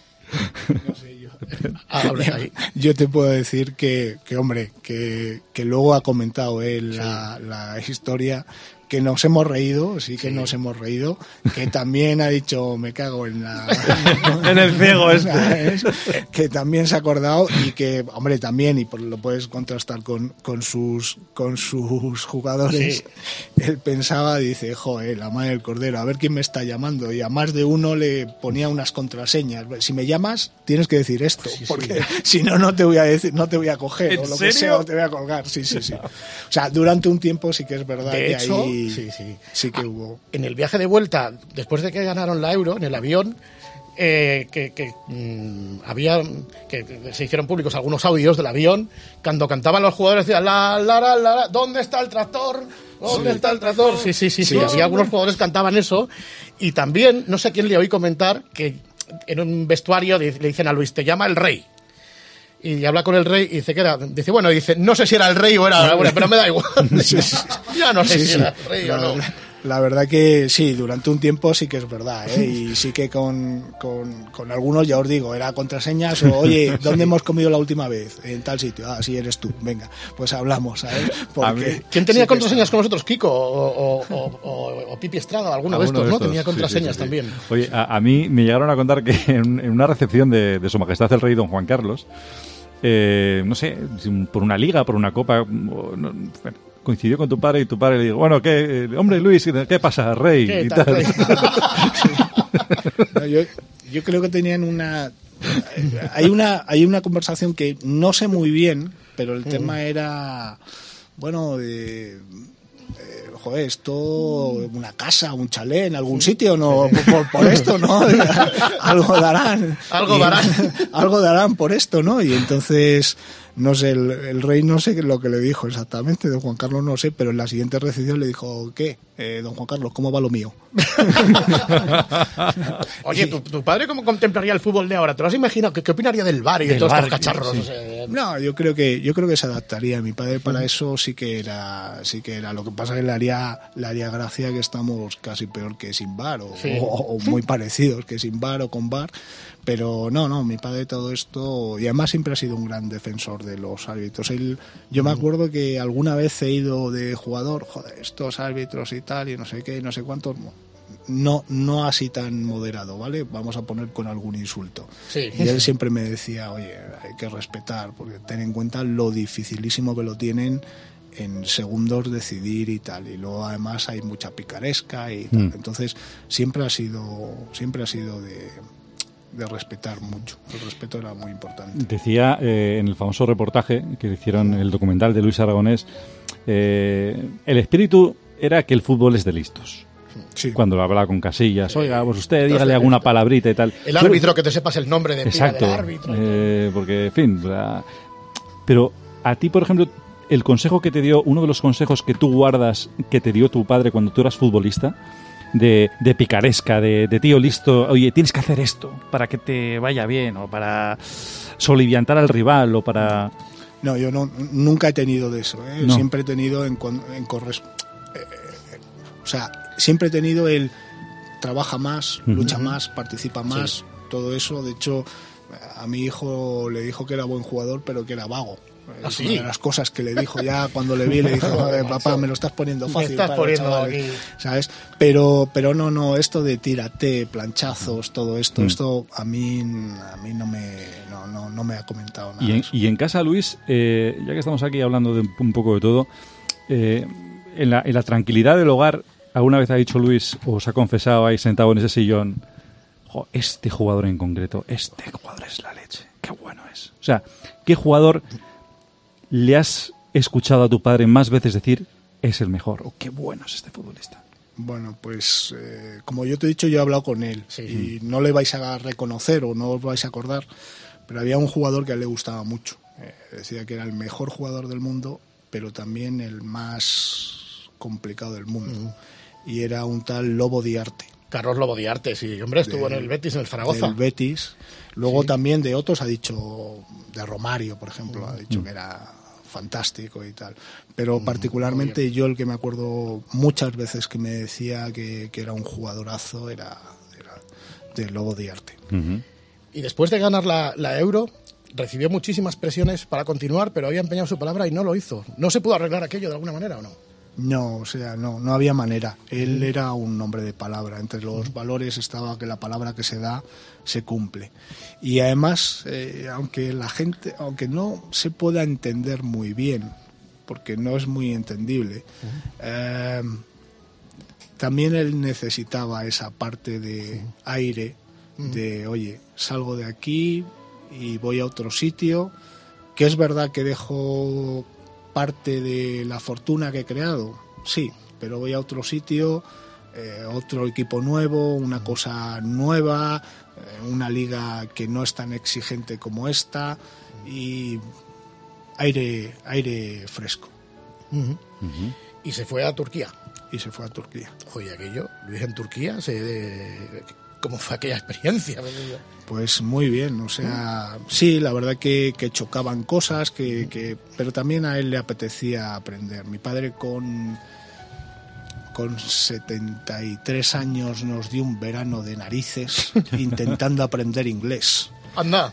Ah, hable ahí. Yo te puedo decir que, que hombre, que, que luego ha comentado él la, la historia, que nos hemos reído, sí que nos hemos reído, que también ha dicho, me cago en la... En el ciego este. ¿Sabes? Que también se ha acordado y que, hombre, también, y por- lo puedes contrastar con, con sus con sus jugadores, Sí. él pensaba, dice, joder, la madre del cordero, a ver quién me está llamando, y a más de uno le ponía unas contraseñas. Si me llamas, tienes que decir esto, porque si no, no te voy a decir, no te voy a coger, ¿En o lo que serio? sea, o te voy a colgar. Sí, sí, sí. O sea, durante un tiempo sí que es verdad De que hecho, ahí sí, sí. sí que hubo... En el viaje de vuelta, después de que ganaron la Euro, en el avión, eh, que, que, mm, había que, que se hicieron públicos algunos audios del avión, cuando cantaban los jugadores decían, la, la, la, la, la, ¿dónde está el tractor? ¿Dónde está el tractor? Sí, sí, sí, sí, Sí, había sí. algunos jugadores que cantaban eso, y también, no sé a quién le oí comentar, que en un vestuario di- le dicen a Luis, te llama el rey. Y habla con el rey y dice que era, dice, bueno, dice, no sé si era el rey o era, bueno, pero me da igual. Ya no sé Sí, si sí. era el rey o La no. verdad- La verdad que sí, durante un tiempo sí que es verdad, ¿eh? Y sí que con, con, con algunos, ya os digo, era contraseñas o, oye, ¿dónde hemos comido la última vez? En tal sitio. Ah, sí, eres tú. Venga, pues hablamos, ¿sabes? Porque ¿Quién tenía sí contraseñas está... con vosotros? ¿Kiko o, o, o, o, o Pipi Estrada? Alguno, ¿Alguno de estos, de ¿no? estos? Tenía contraseñas sí, sí, sí, sí. también. Oye, a, a mí me llegaron a contar que en, en una recepción de, de Su Majestad el Rey Don Juan Carlos, eh, no sé, por una liga, por una copa, no, bueno, coincidió con tu padre y tu padre le dijo, bueno, ¿qué, hombre Luis, ¿qué pasa, rey? ¿Qué y tal, tal. rey? Sí. No, yo, yo creo que tenían una... Hay una hay una conversación que no sé muy bien, pero el mm. tema era, bueno, de... Eh, joder, esto, una casa, un chalet en algún sitio, no por, por esto, ¿no? Algo darán. Algo darán. Y, algo darán por esto, ¿no? Y entonces, no sé, el, el rey no sé lo que le dijo exactamente, don Juan Carlos no sé, pero en la siguiente recepción le dijo, ¿qué? Eh, don Juan Carlos, ¿cómo va lo mío? Oye, ¿tu, ¿tu padre cómo contemplaría el fútbol de ahora? ¿Te lo has imaginado? ¿Qué, qué opinaría del V A R y de todos estos cacharros? Sí. O sea, no, yo creo que yo creo que se adaptaría. Mi padre para eso sí que era, sí que era. Lo que pasa es que le haría, le haría gracia que estamos casi peor que sin V A R o, sí. o, o muy parecidos que sin V A R o con V A R. Pero no, no, mi padre todo esto, y además siempre ha sido un gran defensor de los árbitros. Él, yo me acuerdo que alguna vez he ido de jugador, joder, estos árbitros y tal, y no sé qué, no sé cuántos, no, no así tan moderado, ¿vale? Vamos a poner con algún insulto. Sí. Y él siempre me decía, oye, hay que respetar, porque ten en cuenta lo dificilísimo que lo tienen en segundos decidir y tal, y luego además hay mucha picaresca y tal. Mm. Entonces siempre ha sido, siempre ha sido de... de respetar mucho. El respeto era muy importante. Decía eh, en el famoso reportaje que hicieron el documental de Luis Aragonés, eh, el espíritu era que el fútbol es de listos. Sí. Cuando hablaba con Casillas, oiga, pues usted dígale alguna palabrita y tal. El árbitro, que te sepas el nombre de Exacto, del árbitro. Eh, porque, en fin, la... pero a ti, por ejemplo, el consejo que te dio, uno de los consejos que tú guardas que te dio tu padre cuando tú eras futbolista, De, de picaresca, de, de tío listo, oye, tienes que hacer esto para que te vaya bien, o para soliviantar al rival, o para... No, yo no, nunca he tenido de eso, ¿eh? No. Siempre he tenido en, en corres... eh, o sea, siempre he tenido el trabaja más, uh-huh. lucha más, participa más, sí. Todo eso. De hecho, a mi hijo le dijo que era buen jugador, pero que era vago. ¿Ah, es sí? una de las cosas que le dijo ya cuando le vi, le dije, papá, me lo estás poniendo fácil. Me estás para poniendo chavales, aquí. ¿sabes? Pero, pero no, no, esto de tírate, planchazos, todo esto, mm. esto a mí, a mí no me, no, no, no me ha comentado nada. Y en, y en casa, Luis, eh, ya que estamos aquí hablando de un poco de todo, eh, en, la, en la tranquilidad del hogar, ¿alguna vez ha dicho Luis, o os ha confesado ahí sentado en ese sillón, jo, este jugador en concreto, este jugador es la leche, qué bueno es? O sea, ¿qué jugador le has escuchado a tu padre más veces decir es el mejor o qué bueno es este futbolista? Bueno, pues eh, como yo te he dicho, yo he hablado con él, sí. Y no le vais a reconocer o no os vais a acordar, pero había un jugador que a él le gustaba mucho. Eh, decía que era el mejor jugador del mundo, pero también el más complicado del mundo. Mm. Y era un tal Lobo Diarte. Carlos Lobo Diarte, sí, hombre, estuvo de, en el Betis, en el Zaragoza. Del Betis. Luego sí. También de otros ha dicho, de Romario, por ejemplo, mm. ha dicho mm. que era fantástico y tal. Pero mm, particularmente yo el que me acuerdo muchas veces que me decía que, que era un jugadorazo era, era de Lobo Diarte. Mm-hmm. Y después de ganar la, la Euro, recibió muchísimas presiones para continuar, pero había empeñado su palabra y no lo hizo. ¿No se pudo arreglar aquello de alguna manera o no? No, o sea, no, no había manera. Él era un hombre de palabra. Entre los valores estaba que la palabra que se da se cumple. Y además, eh, aunque la gente, aunque no se pueda entender muy bien, porque no es muy entendible, eh, también él necesitaba esa parte de aire, de, oye, salgo de aquí y voy a otro sitio, que es verdad que dejo parte de la fortuna que he creado, sí, pero voy a otro sitio, eh, otro equipo nuevo, una cosa nueva, eh, una liga que no es tan exigente como esta y aire, aire fresco. Uh-huh. Uh-huh. Y se fue a Turquía. Y se fue a Turquía. Oye, aquello, Luis en Turquía, se, de, ¿cómo fue aquella experiencia? Pues muy bien, o sea, sí, la verdad que, que chocaban cosas, que, que, pero también a él le apetecía aprender. Mi padre con, con setenta y tres años nos dio un verano de narices intentando aprender inglés. Anda.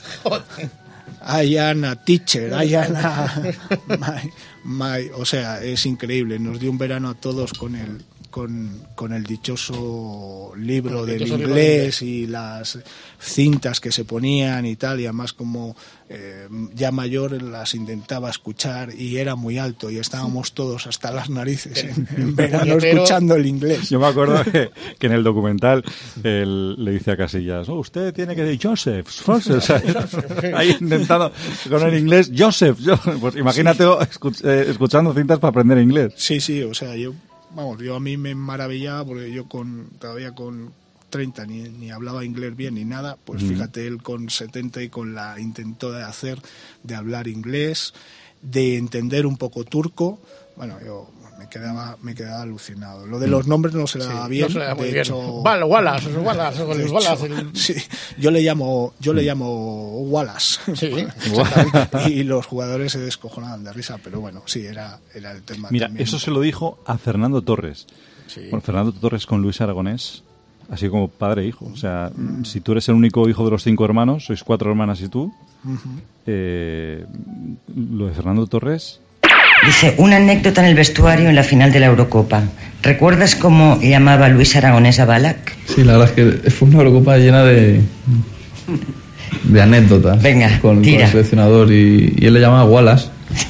I am a teacher, I am a my, my, o sea, es increíble. Nos dio un verano a todos con el con, con el dichoso libro del dichoso inglés libro y las cintas que se ponían y tal, y además como eh, ya mayor las intentaba escuchar y era muy alto y estábamos todos hasta las narices en, en verano escuchando el inglés. Yo me acuerdo que, que en el documental él le dice a Casillas, oh, usted tiene que decir Joseph, Joseph, ahí intentando con el inglés, Joseph, Joseph. Pues imagínate escuch, eh, escuchando cintas para aprender inglés. Sí, sí, o sea, yo Vamos, yo a mí me maravillaba porque yo con todavía con treinta ni, ni hablaba inglés bien ni nada, pues mm. fíjate, él con setenta y con la intentó de hacer, de hablar inglés, de entender un poco turco. Bueno, yo me quedaba me quedaba alucinado. Lo de los nombres no se le daba sí, bien. No se le da muy de bien. hecho, Wallace, Wallace, Wallace, Wallace el... sí, yo le llamo yo le llamo Wallace. Sí. Y los jugadores se descojonaban de risa, pero bueno, sí, era era el tema. Mira, también. eso se lo dijo a Fernando Torres. Sí. Bueno, Fernando Torres con Luis Aragonés, así como padre e hijo. O sea, mm. si tú eres el único hijo de los cinco hermanos, sois cuatro hermanas y tú, uh-huh. eh, lo de Fernando Torres... Dice, una anécdota en el vestuario en la final de la Eurocopa. ¿Recuerdas cómo llamaba Luis Aragonés a Ballack? Sí, la verdad es que fue una Eurocopa llena de, de anécdotas. Venga, con, tira. con el seleccionador y, y él le llamaba Wallace.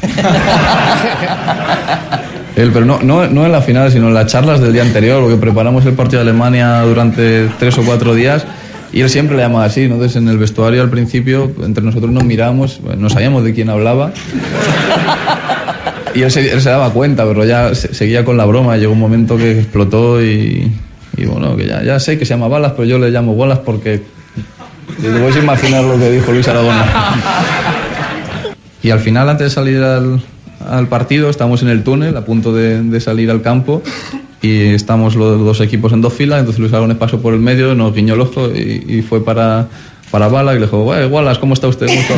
Él, pero no, no, no en la final, sino en las charlas del día anterior, porque preparamos el partido de Alemania durante tres o cuatro días y él siempre le llamaba así. Entonces en el vestuario al principio, entre nosotros nos mirábamos, no sabíamos de quién hablaba. Y él se, él se daba cuenta, pero ya se, seguía con la broma. Llegó un momento que explotó y, y bueno, que ya, ya sé que se llama Balas, pero yo le llamo Wallace porque te puedes imaginar lo que dijo Luis Aragonés. Y al final, antes de salir al, al partido, estamos en el túnel a punto de, de salir al campo y estamos los dos equipos en dos filas. Entonces Luis Aragonés pasó por el medio, nos guiñó el ojo y, y fue para, para Balas y le dijo, Wallace, ¿cómo está usted? ¿Cómo está?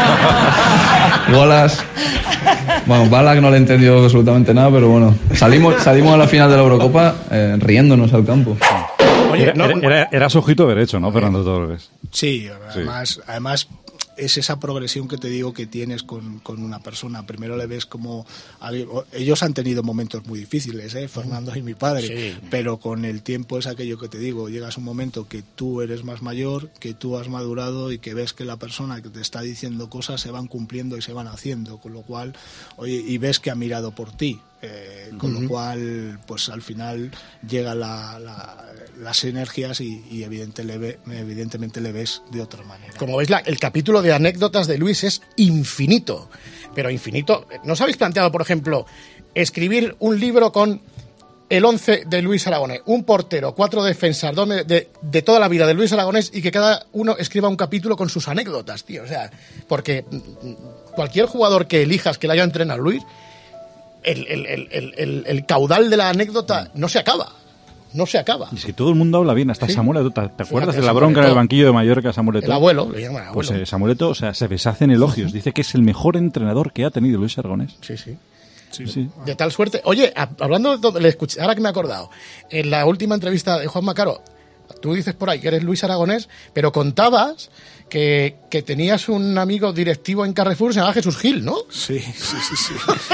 Wallace... Bueno, Ballack no le entendió absolutamente nada, pero bueno, salimos salimos a la final de la Eurocopa eh, riéndonos al campo. Oye, era, no, era, era su ojito derecho, ¿no, Fernando Torres? Sí, además, sí. además es esa progresión que te digo que tienes con, con una persona. Primero le ves como... Ellos han tenido momentos muy difíciles, ¿eh? Fernando y mi padre, sí. Pero con el tiempo es aquello que te digo, llegas a un momento que tú eres más mayor, que tú has madurado y que ves que la persona que te está diciendo cosas se van cumpliendo y se van haciendo, con lo cual, oye, y ves que ha mirado por ti. Eh, con uh-huh. lo cual, pues al final llega la, la, las energías y, y evidente le ve, evidentemente le ves de otra manera. Como veis, la, el capítulo de anécdotas de Luis es infinito, pero infinito. ¿No os habéis planteado, por ejemplo, escribir un libro con el once de Luis Aragonés, un portero, cuatro defensas de, de, de toda la vida de Luis Aragonés y que cada uno escriba un capítulo con sus anécdotas, tío? O sea, porque cualquier jugador que elijas que le haya entrenado a Luis, El, el, el, el, el caudal de la anécdota no se acaba. No se acaba. Y si todo el mundo habla bien, hasta sí. Samuel, ¿te, te acuerdas Fíjate, de la bronca en el banquillo de Mallorca, Samuel Eto'o? El abuelo, le llaman abuelo. Pues eh, Samuel Eto'o, o sea, se deshacen elogios. Dice que es el mejor entrenador que ha tenido Luis Aragonés. Sí, sí. Sí. sí. De tal suerte. Oye, hablando de, le escuché, ahora que me he acordado, en la última entrevista de Juan Macaro, tú dices por ahí que eres Luis Aragonés, pero contabas que, que tenías un amigo directivo en Carrefour, se llamaba Jesús Gil, ¿no? Sí, sí, sí. sí.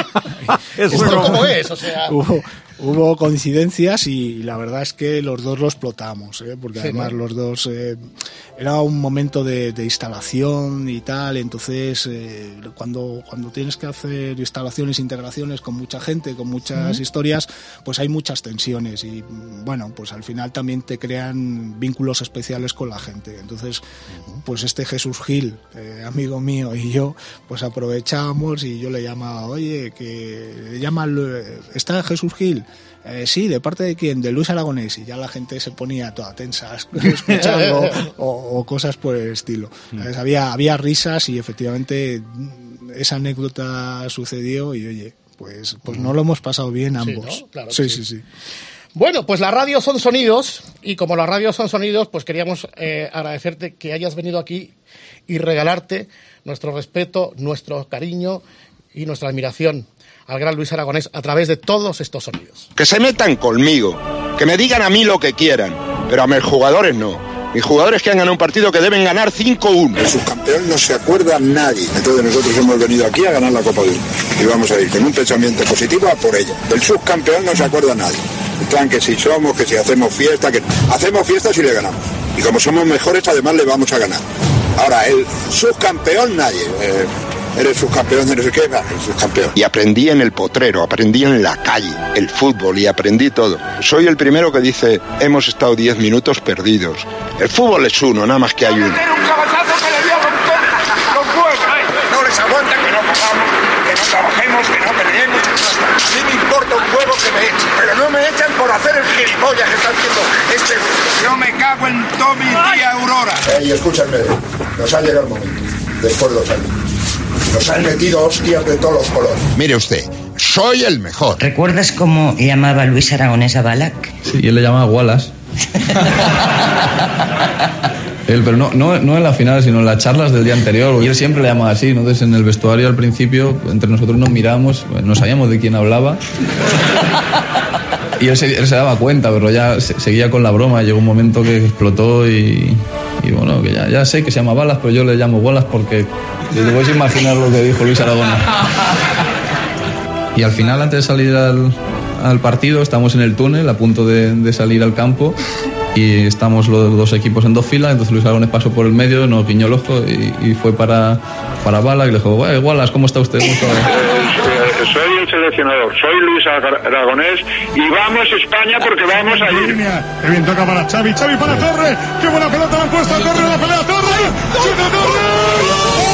¿Esto bueno, cómo es? O sea... Hubo, hubo coincidencias y la verdad es que los dos lo explotamos, ¿eh? Porque sí, además ¿no? los dos... Eh, era un momento de, de instalación y tal, entonces eh, cuando, cuando tienes que hacer instalaciones, integraciones con mucha gente, con muchas uh-huh. historias, pues hay muchas tensiones y bueno, pues al final también te crean vínculos especiales con la gente. Entonces, uh-huh. pues este Jesús Gil, eh, amigo mío, y yo, pues aprovechábamos y yo le llamaba, oye, que le llama, ¿está Jesús Gil? Eh, sí, ¿de parte de quién? De Luis Aragonés. Y ya la gente se ponía toda tensa a escucharlo o, o cosas por el estilo. ¿Sabes? Había, había risas y efectivamente esa anécdota sucedió y oye, pues, pues no lo hemos pasado bien ambos. Sí, ¿no? Claro sí, sí, sí, sí. Bueno, pues la radio son sonidos y como la radio son sonidos, pues queríamos eh, agradecerte que hayas venido aquí y regalarte nuestro respeto, nuestro cariño y nuestra admiración al gran Luis Aragonés a través de todos estos sonidos. Que se metan conmigo, que me digan a mí lo que quieran, pero a mis jugadores no. Mis jugadores que han ganado un partido que deben ganar cinco uno. El subcampeón no se acuerda nadie. Entonces nosotros hemos venido aquí a ganar la Copa del Mundo. Y vamos a ir con un pensamiento positivo a por ella. Del subcampeón no se acuerda nadie. Están que si somos, que si hacemos fiesta, que hacemos fiesta si le ganamos. Y como somos mejores, además le vamos a ganar. Ahora, el subcampeón nadie. Eh, eres subcampeón de no sé qué, va, el subcampeón. Y aprendí en el potrero, aprendí en la calle, el fútbol, y aprendí todo. Soy el primero que dice, hemos estado diez minutos perdidos. El fútbol es uno, nada más que hay uno. No les aguanta que no comamos, que no trabajemos, que no peleemos. A mí me importa un huevo que me echen, pero no me echan por hacer el gilipollas que está haciendo este. Yo me cago en Tommy y Aurora. Ey, escúchame, nos ha llegado el momento, después de los años. Nos han metido hostias de todos los colores. Mire usted, soy el mejor. ¿Recuerdas cómo llamaba Luis Aragonés a Balak? Sí, él le llamaba Wallace. Él, pero no, no, no en la final, sino en las charlas del día anterior. Y él siempre le llamaba así. Entonces en el vestuario al principio, entre nosotros nos miramos, no sabíamos de quién hablaba. Y él se, él se daba cuenta, pero ya se, seguía con la broma. Llegó un momento que explotó y, y bueno, que ya, ya sé que se llama Balas, pero yo le llamo Wallace porque te puedes imaginar lo que dijo Luis Aragonés. Y al final, antes de salir al, al partido, estamos en el túnel a punto de, de salir al campo y estamos los dos equipos en dos filas. Entonces Luis Aragonés pasó por el medio, nos guiñó el ojo y, y fue para, para Bala, y le dijo, Wallace, ¿cómo está usted? ¿Cómo está? Eh, soy el seleccionador, soy Luis Aragonés y vamos España porque vamos a ir. Qué bien toca para Xavi, Xavi para Torre, qué buena pelota la han puesto a Torre, la pelea Torre, ¡chuta Torre!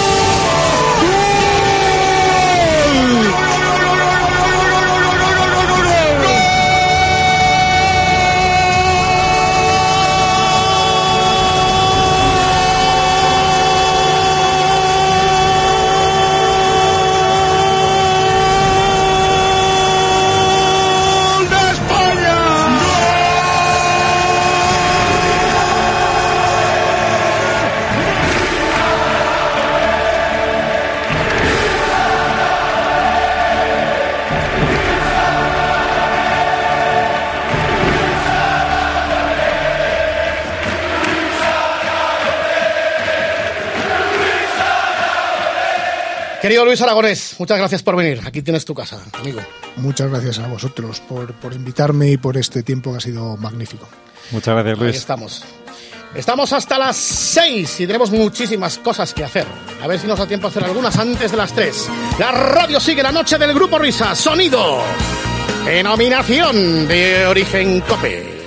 Querido Luis Aragonés, muchas gracias por venir. Aquí tienes tu casa, amigo. Muchas gracias a vosotros por, por invitarme y por este tiempo que ha sido magnífico. Muchas gracias, Luis. Ahí estamos. Estamos hasta las seis y tenemos muchísimas cosas que hacer. A ver si nos da tiempo a hacer algunas antes de las tres. La radio sigue la noche del Grupo Risa. Sonido. Denominación de origen COPE.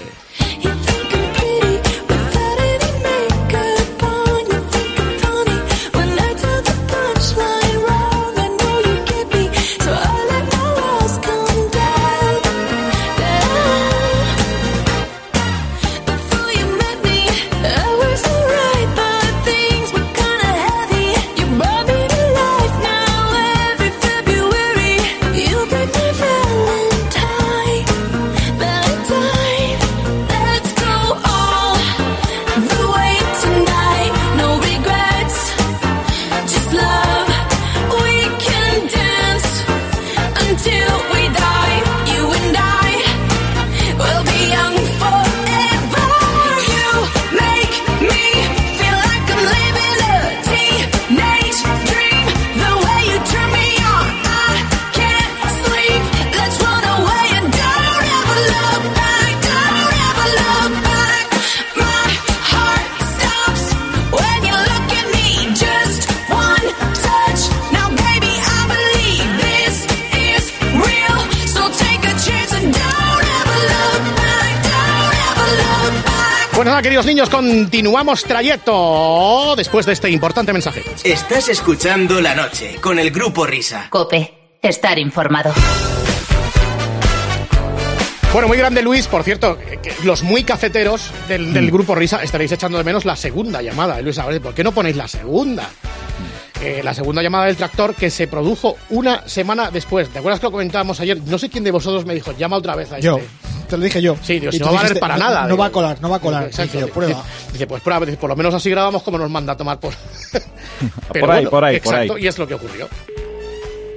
Pues nada, queridos niños, continuamos trayecto después de este importante mensaje. Estás escuchando La Noche con el Grupo Risa. COPE, estar informado. Bueno, muy grande Luis, por cierto, que los muy cafeteros del, del Grupo Risa estaréis echando de menos la segunda llamada de Luis Aragonés. ¿Por qué no ponéis la segunda? Eh, la segunda llamada del tractor que se produjo una semana después. ¿Te acuerdas que lo comentábamos ayer? No sé quién de vosotros me dijo, llama otra vez a este. Yo. Te lo dije yo. Sí, Dios, y no va a valer para no, nada. No digo. va a colar, no va a colar. Exacto. Dije yo, prueba. Dice, pues prueba, dice, por lo menos así grabamos como nos manda a tomar por... Pero por ahí, bueno, por ahí, exacto, por ahí. Y es lo que ocurrió.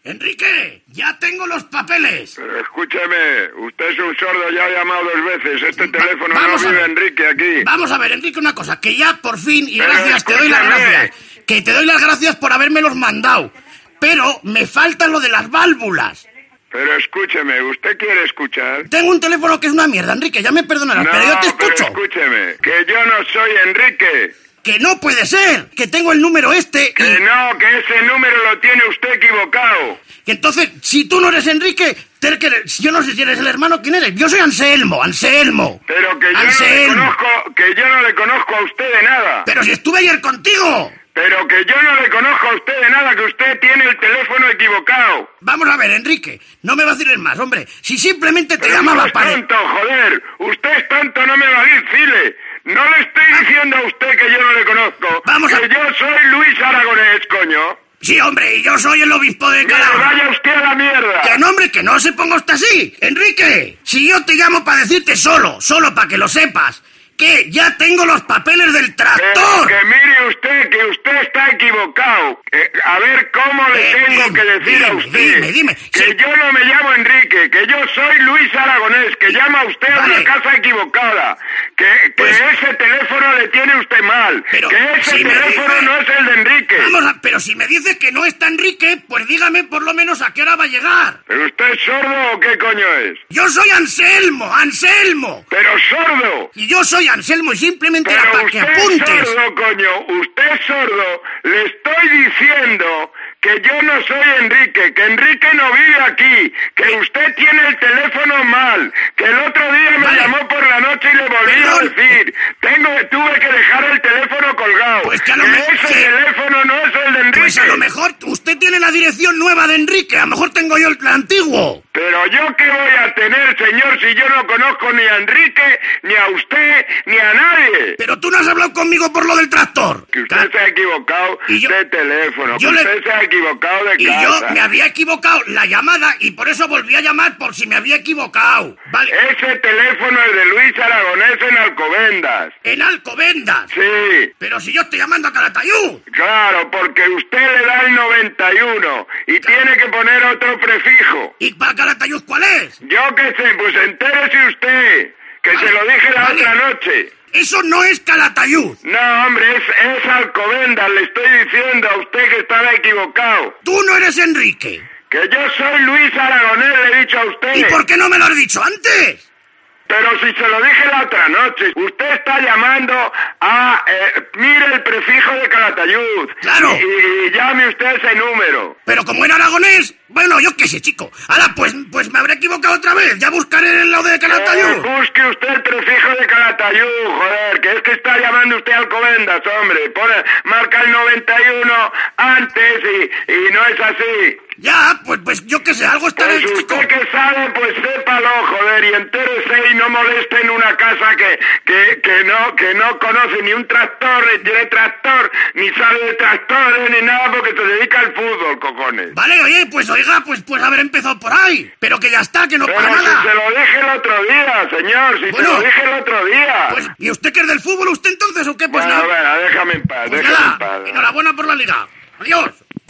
Enrique, ya tengo los papeles. Pero escúcheme, usted es un sordo, ya ha llamado dos veces. Este teléfono vamos no a vive ver. Enrique aquí. Vamos a ver, Enrique, una cosa, que ya por fin, y Pero gracias, te doy las escúchame. gracias, que te doy las gracias por habérmelos mandado, pero me falta lo de las válvulas. Pero escúcheme, ¿usted quiere escuchar? Tengo un teléfono que es una mierda, Enrique, ya me perdonarás, No, pero yo te pero escucho. escúcheme, que yo no soy Enrique. Que no puede ser, que tengo el número este Que y... no, que ese número lo tiene usted equivocado. Y entonces, si tú no eres Enrique, te- que eres- yo no sé si eres el hermano, ¿quién eres? Yo soy Anselmo, Anselmo. Pero que yo no le Anselmo. conozco, que yo no le conozco a usted de nada. Pero si estuve ayer contigo. Pero que yo no le conozco a usted de nada, que usted tiene el teléfono equivocado. Vamos a ver, Enrique, no me vaciles más, hombre. Si simplemente te Pero llamaba usted para... es tonto, joder. Usted es tonto, no me va a decirle. No le estoy diciendo a usted que yo no le conozco. Vamos a- que yo soy Luis Aragonés, coño. Sí, hombre, y yo soy el obispo de Que Calahorra. vaya usted a la mierda. Que no, hombre, que no se ponga usted así. Enrique, si yo te llamo para decirte solo, solo para que lo sepas, que ya tengo los papeles del Pero tractor. que mire usted, que usted está equivocado. Eh, a ver cómo le Eh, tengo dime, que decir a dime, usted. dime, dime. Que Sí. yo no me llamo Enrique, que yo soy Luis Aragonés, que llama usted a Vale. una casa equivocada. Que, que Pues- ese teléfono le tiene usted mal. Pero que ese si me teléfono dice- no es el de Enrique. Vamos a... Pero si me dices que no está Enrique, pues dígame por lo menos a qué hora va a llegar. ¿Pero usted es sordo o qué coño es? Yo soy Anselmo, Anselmo. Pero sordo. Y yo soy Anselmo y simplemente era Pero para que usted es apuntes. sordo, coño. Usted es sordo. Le estoy diciendo que yo no soy Enrique, que Enrique no vive aquí, que usted tiene el teléfono mal, que el otro día me Vale. llamó por la noche y le volví Perdón. a decir, tengo, tuve que dejar el teléfono colgado. Pues que a lo que mejor- ese que- teléfono no es el de Enrique. Pues a lo mejor usted tiene la dirección nueva de Enrique, a lo mejor tengo yo el antiguo. Pero yo qué voy a tener, señor, si yo no conozco ni a Enrique, ni a usted, ni a nadie. Pero tú no has hablado conmigo por lo del tractor. Que usted se ha equivocado Y yo- de teléfono, yo que le- usted se ha equivocado de Y casa. yo me había equivocado la llamada y por eso volví a llamar por si me había equivocado. Vale. Ese teléfono es de Luis Aragonés en Alcobendas. En Alcobendas. Sí, Pero si yo estoy llamando a Calatayud. claro, porque usted le da el noventa y uno y tiene que poner otro prefijo. ¿Y para Calatayud cuál es? Yo qué sé, pues entérese usted, que Vale, se lo dije la vale. otra noche. Eso no es Calatayud. No, hombre, es, es Alcobendas, le estoy diciendo a usted que estaba equivocado. Tú no eres Enrique. Que yo soy Luis Aragonés, le he dicho a usted. ¿Y por qué no me lo has dicho antes? Pero si se lo dije la otra noche, usted está llamando a... eh, mire el prefijo de Calatayud. Claro. Y, y llame usted ese número. Pero como era aragonés, bueno, yo qué sé, chico. Ahora, pues, pues me habré equivocado otra vez. Ya buscaré el lado de Eh, Calatayud. busque usted el prefijo de Calatayud, joder, que es que está llamando usted a Alcobendas, hombre. Pone, marca el noventa y uno antes y, y no es así. Ya, pues, pues yo qué sé, algo estaré, Pues chico. usted que sabe, pues sépalo, joder, y entérese y no moleste en una casa que, que, que no, que no conoce ni un tractor, ni tiene tractor, ni sabe de tractores, ni nada, porque se dedica al fútbol, cojones. Vale, oye, pues oiga, pues, pues haber empezado por ahí. Pero que ya está, que no Pero para si nada. se lo dije el otro día, señor, si Bueno, se lo dije el otro día. Pues, ¿y usted que es del fútbol, usted entonces o qué? Pues bueno, nada. bueno, déjame en paz, Pues déjame en nada, paz. enhorabuena por la liga. Adiós.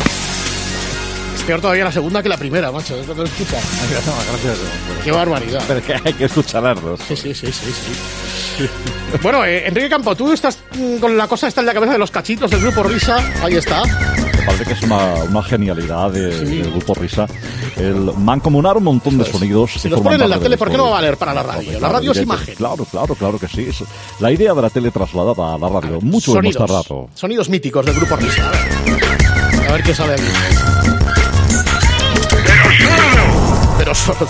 Es peor todavía la segunda que la primera, macho. ¿No te escuchas? Gracias. Qué barbaridad. Pero que hay que escuchar las dos. Sí, sí, sí, sí, sí. Bueno, eh, Enrique Campo, tú estás mm, con la cosa esta en la cabeza de los cachitos del grupo Risa. Ahí está. Me parece que es una, una genialidad de, sí. del grupo Risa. El mancomunar un montón de sonidos. Si los ponen en la tele, ¿por qué no va a valer para la radio? Claro, la radio es imagen. Claro, claro, claro que sí. Es la idea de la tele trasladada a la radio. Mucho sonidos, hemos tardado. Sonidos míticos del grupo Risa. A ver, a ver qué sale aquí. Pero sordo.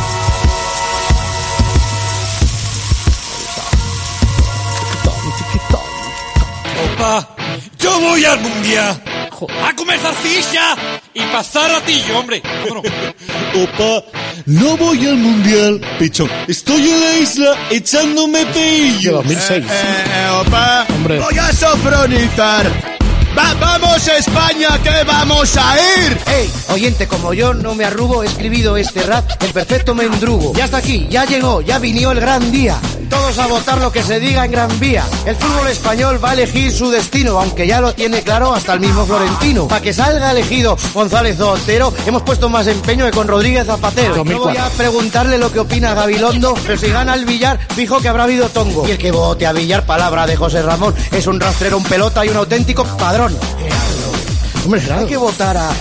Opa, yo voy al mundial a comer salchicha y pasar ratillo, hombre. Opa, no voy al mundial, pichón. Estoy en la isla echándome peillo. dos mil seis. Eh, eh, eh, opa, hombre. Voy a sofronizar. Va, vamos a España, que vamos a ir. ¡Ey! Oyente como yo, no me arrugo, he escribido este rap en perfecto mendrugo. Ya está aquí, ya llegó, ya vinió el gran día. Todos a votar lo que se diga en Gran Vía. El fútbol español va a elegir su destino, aunque ya lo tiene claro hasta el mismo Florentino. Para que salga elegido González Otero, hemos puesto más empeño que con Rodríguez Zapatero. No voy a preguntarle lo que opina Gabilondo, pero si gana el Villar, fijo que habrá habido tongo. Y el que vote a Villar, palabra de José Ramón, es un rastrero, un pelota y un auténtico padrón. Hombre, hay que votar a...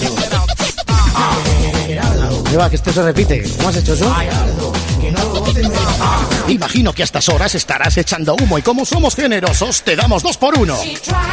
¿Qué va? Que esto se repite. ¿Cómo has hecho eso? Imagino que a estas horas estarás echando humo y como somos generosos, te damos dos por uno.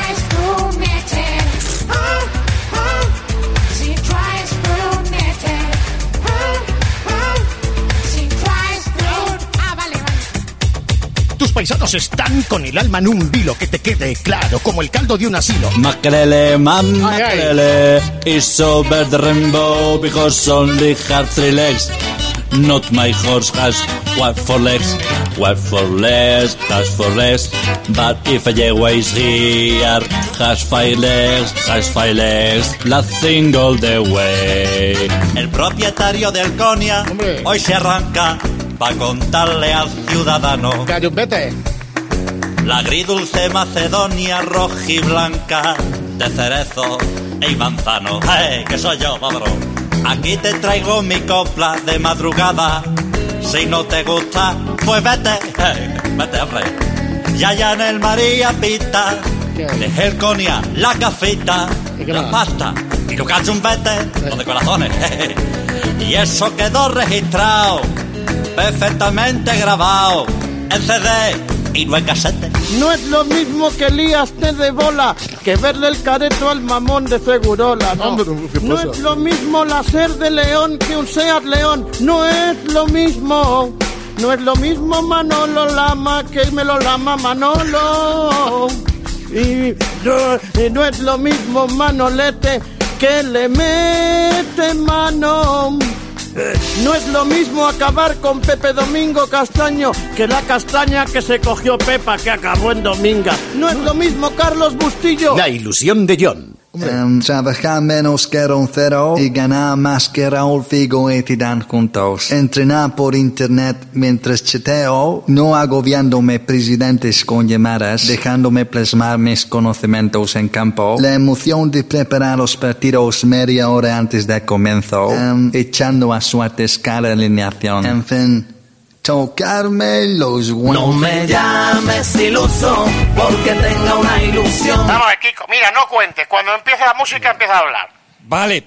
Tus paisanos están con el alma en un vilo, que te quede claro, como el caldo de un asilo. Makrele, man, makrele, is over the rainbow because only has three legs. Not my horse has what for legs, what for legs, has four legs. But if a yegua is here, has five legs, has five legs, laughing all the way. El propietario del Konya hoy se arranca pa' contarle al ciudadano Gallupete. La agridulce Macedonia rojiblanca de cerezo y manzano. ¡Hey! Que soy yo, cabrón. Aquí te traigo mi copla de madrugada. Si no te gusta, pues vete. Hey, vete, hombre. Ya ya en el María Pita dejé el Konya, la cafita, la pasta y tu cachumbete, los de corazones. Y eso quedó registrado, perfectamente grabado en C D y no en casete. No es lo mismo que líaste de bola que verle el careto al mamón de Segurola, no. No es lo mismo la ser de León que un Seat León. No es lo mismo. No es lo mismo Manolo Lama que me lo lama Manolo. Y no, y no es lo mismo Manolete que le mete mano. No es lo mismo acabar con Pepe Domingo Castaño que la castaña que se cogió Pepa que acabó en Dominga. No es lo mismo Carlos Bustillo. La ilusión de John. Um, trabajar menos que Roncero y ganar más que Raúl Figo y Zidane juntos. Entrenar por internet mientras chateo, no agobiándome presidentes con llamadas, dejándome plasmar mis conocimientos en campo. La emoción de preparar los partidos media hora antes del comienzo, um, echando a suertes cada alineación. En fin, tocarme los guantes. No me llames iluso, porque tenga una ilusión. Vamos, Kiko, mira, no cuentes. Cuando empiece la música, empieza a hablar. Vale.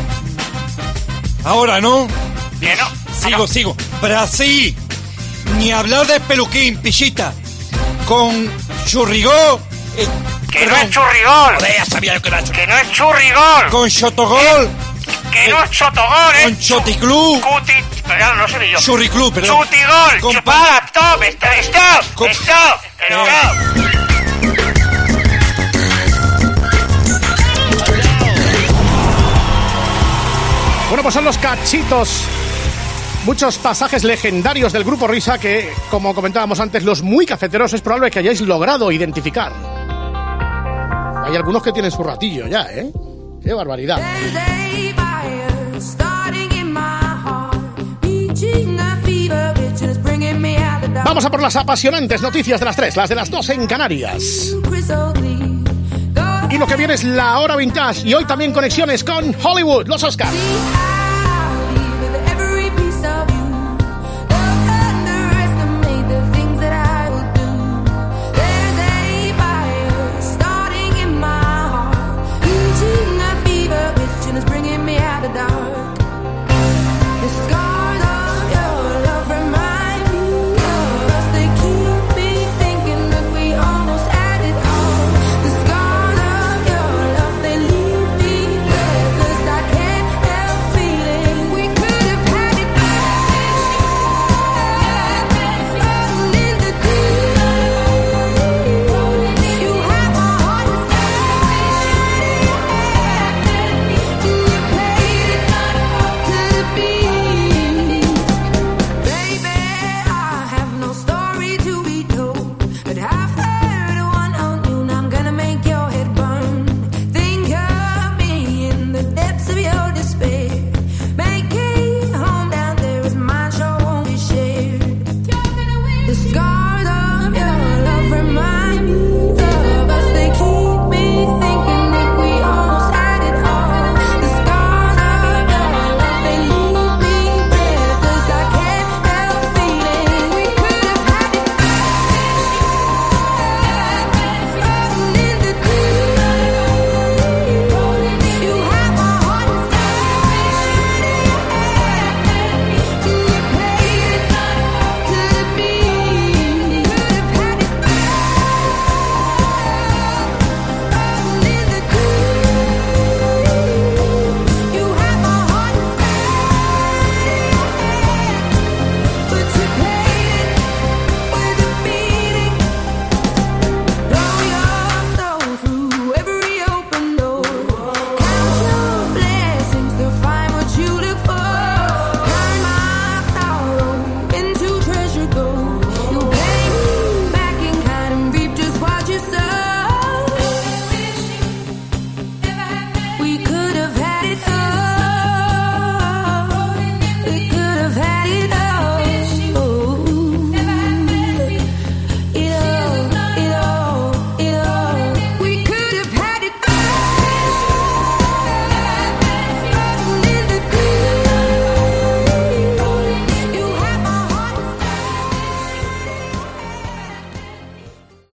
Ahora, ¿no? Bien, ¿no? Sigo, no. sigo. Brasil. Ni hablar de peluquín, pichita. Con churrigó. Eh, que perdón. no es churrigol. Joder, ya sabía yo que era churrigol. Que no es churrigol. Con chotogol. Que no es chotogol, ¿eh? Con choticlub. Cuti... Perdón, no sé ni yo. Churriclub, perdón. Chutigol. Con... Chupada, stop, stop, stop. Con... Stop. Stop. Bueno, pues son los cachitos, muchos pasajes legendarios del Grupo Risa que, como comentábamos antes, los muy cafeteros es probable que hayáis logrado identificar. Hay algunos que tienen su ratillo ya, ¿eh? ¡Qué barbaridad! Vamos a por las apasionantes noticias de las tres, las de las dos en Canarias. Y lo que viene es la hora vintage y hoy también conexiones con Hollywood, los Oscars.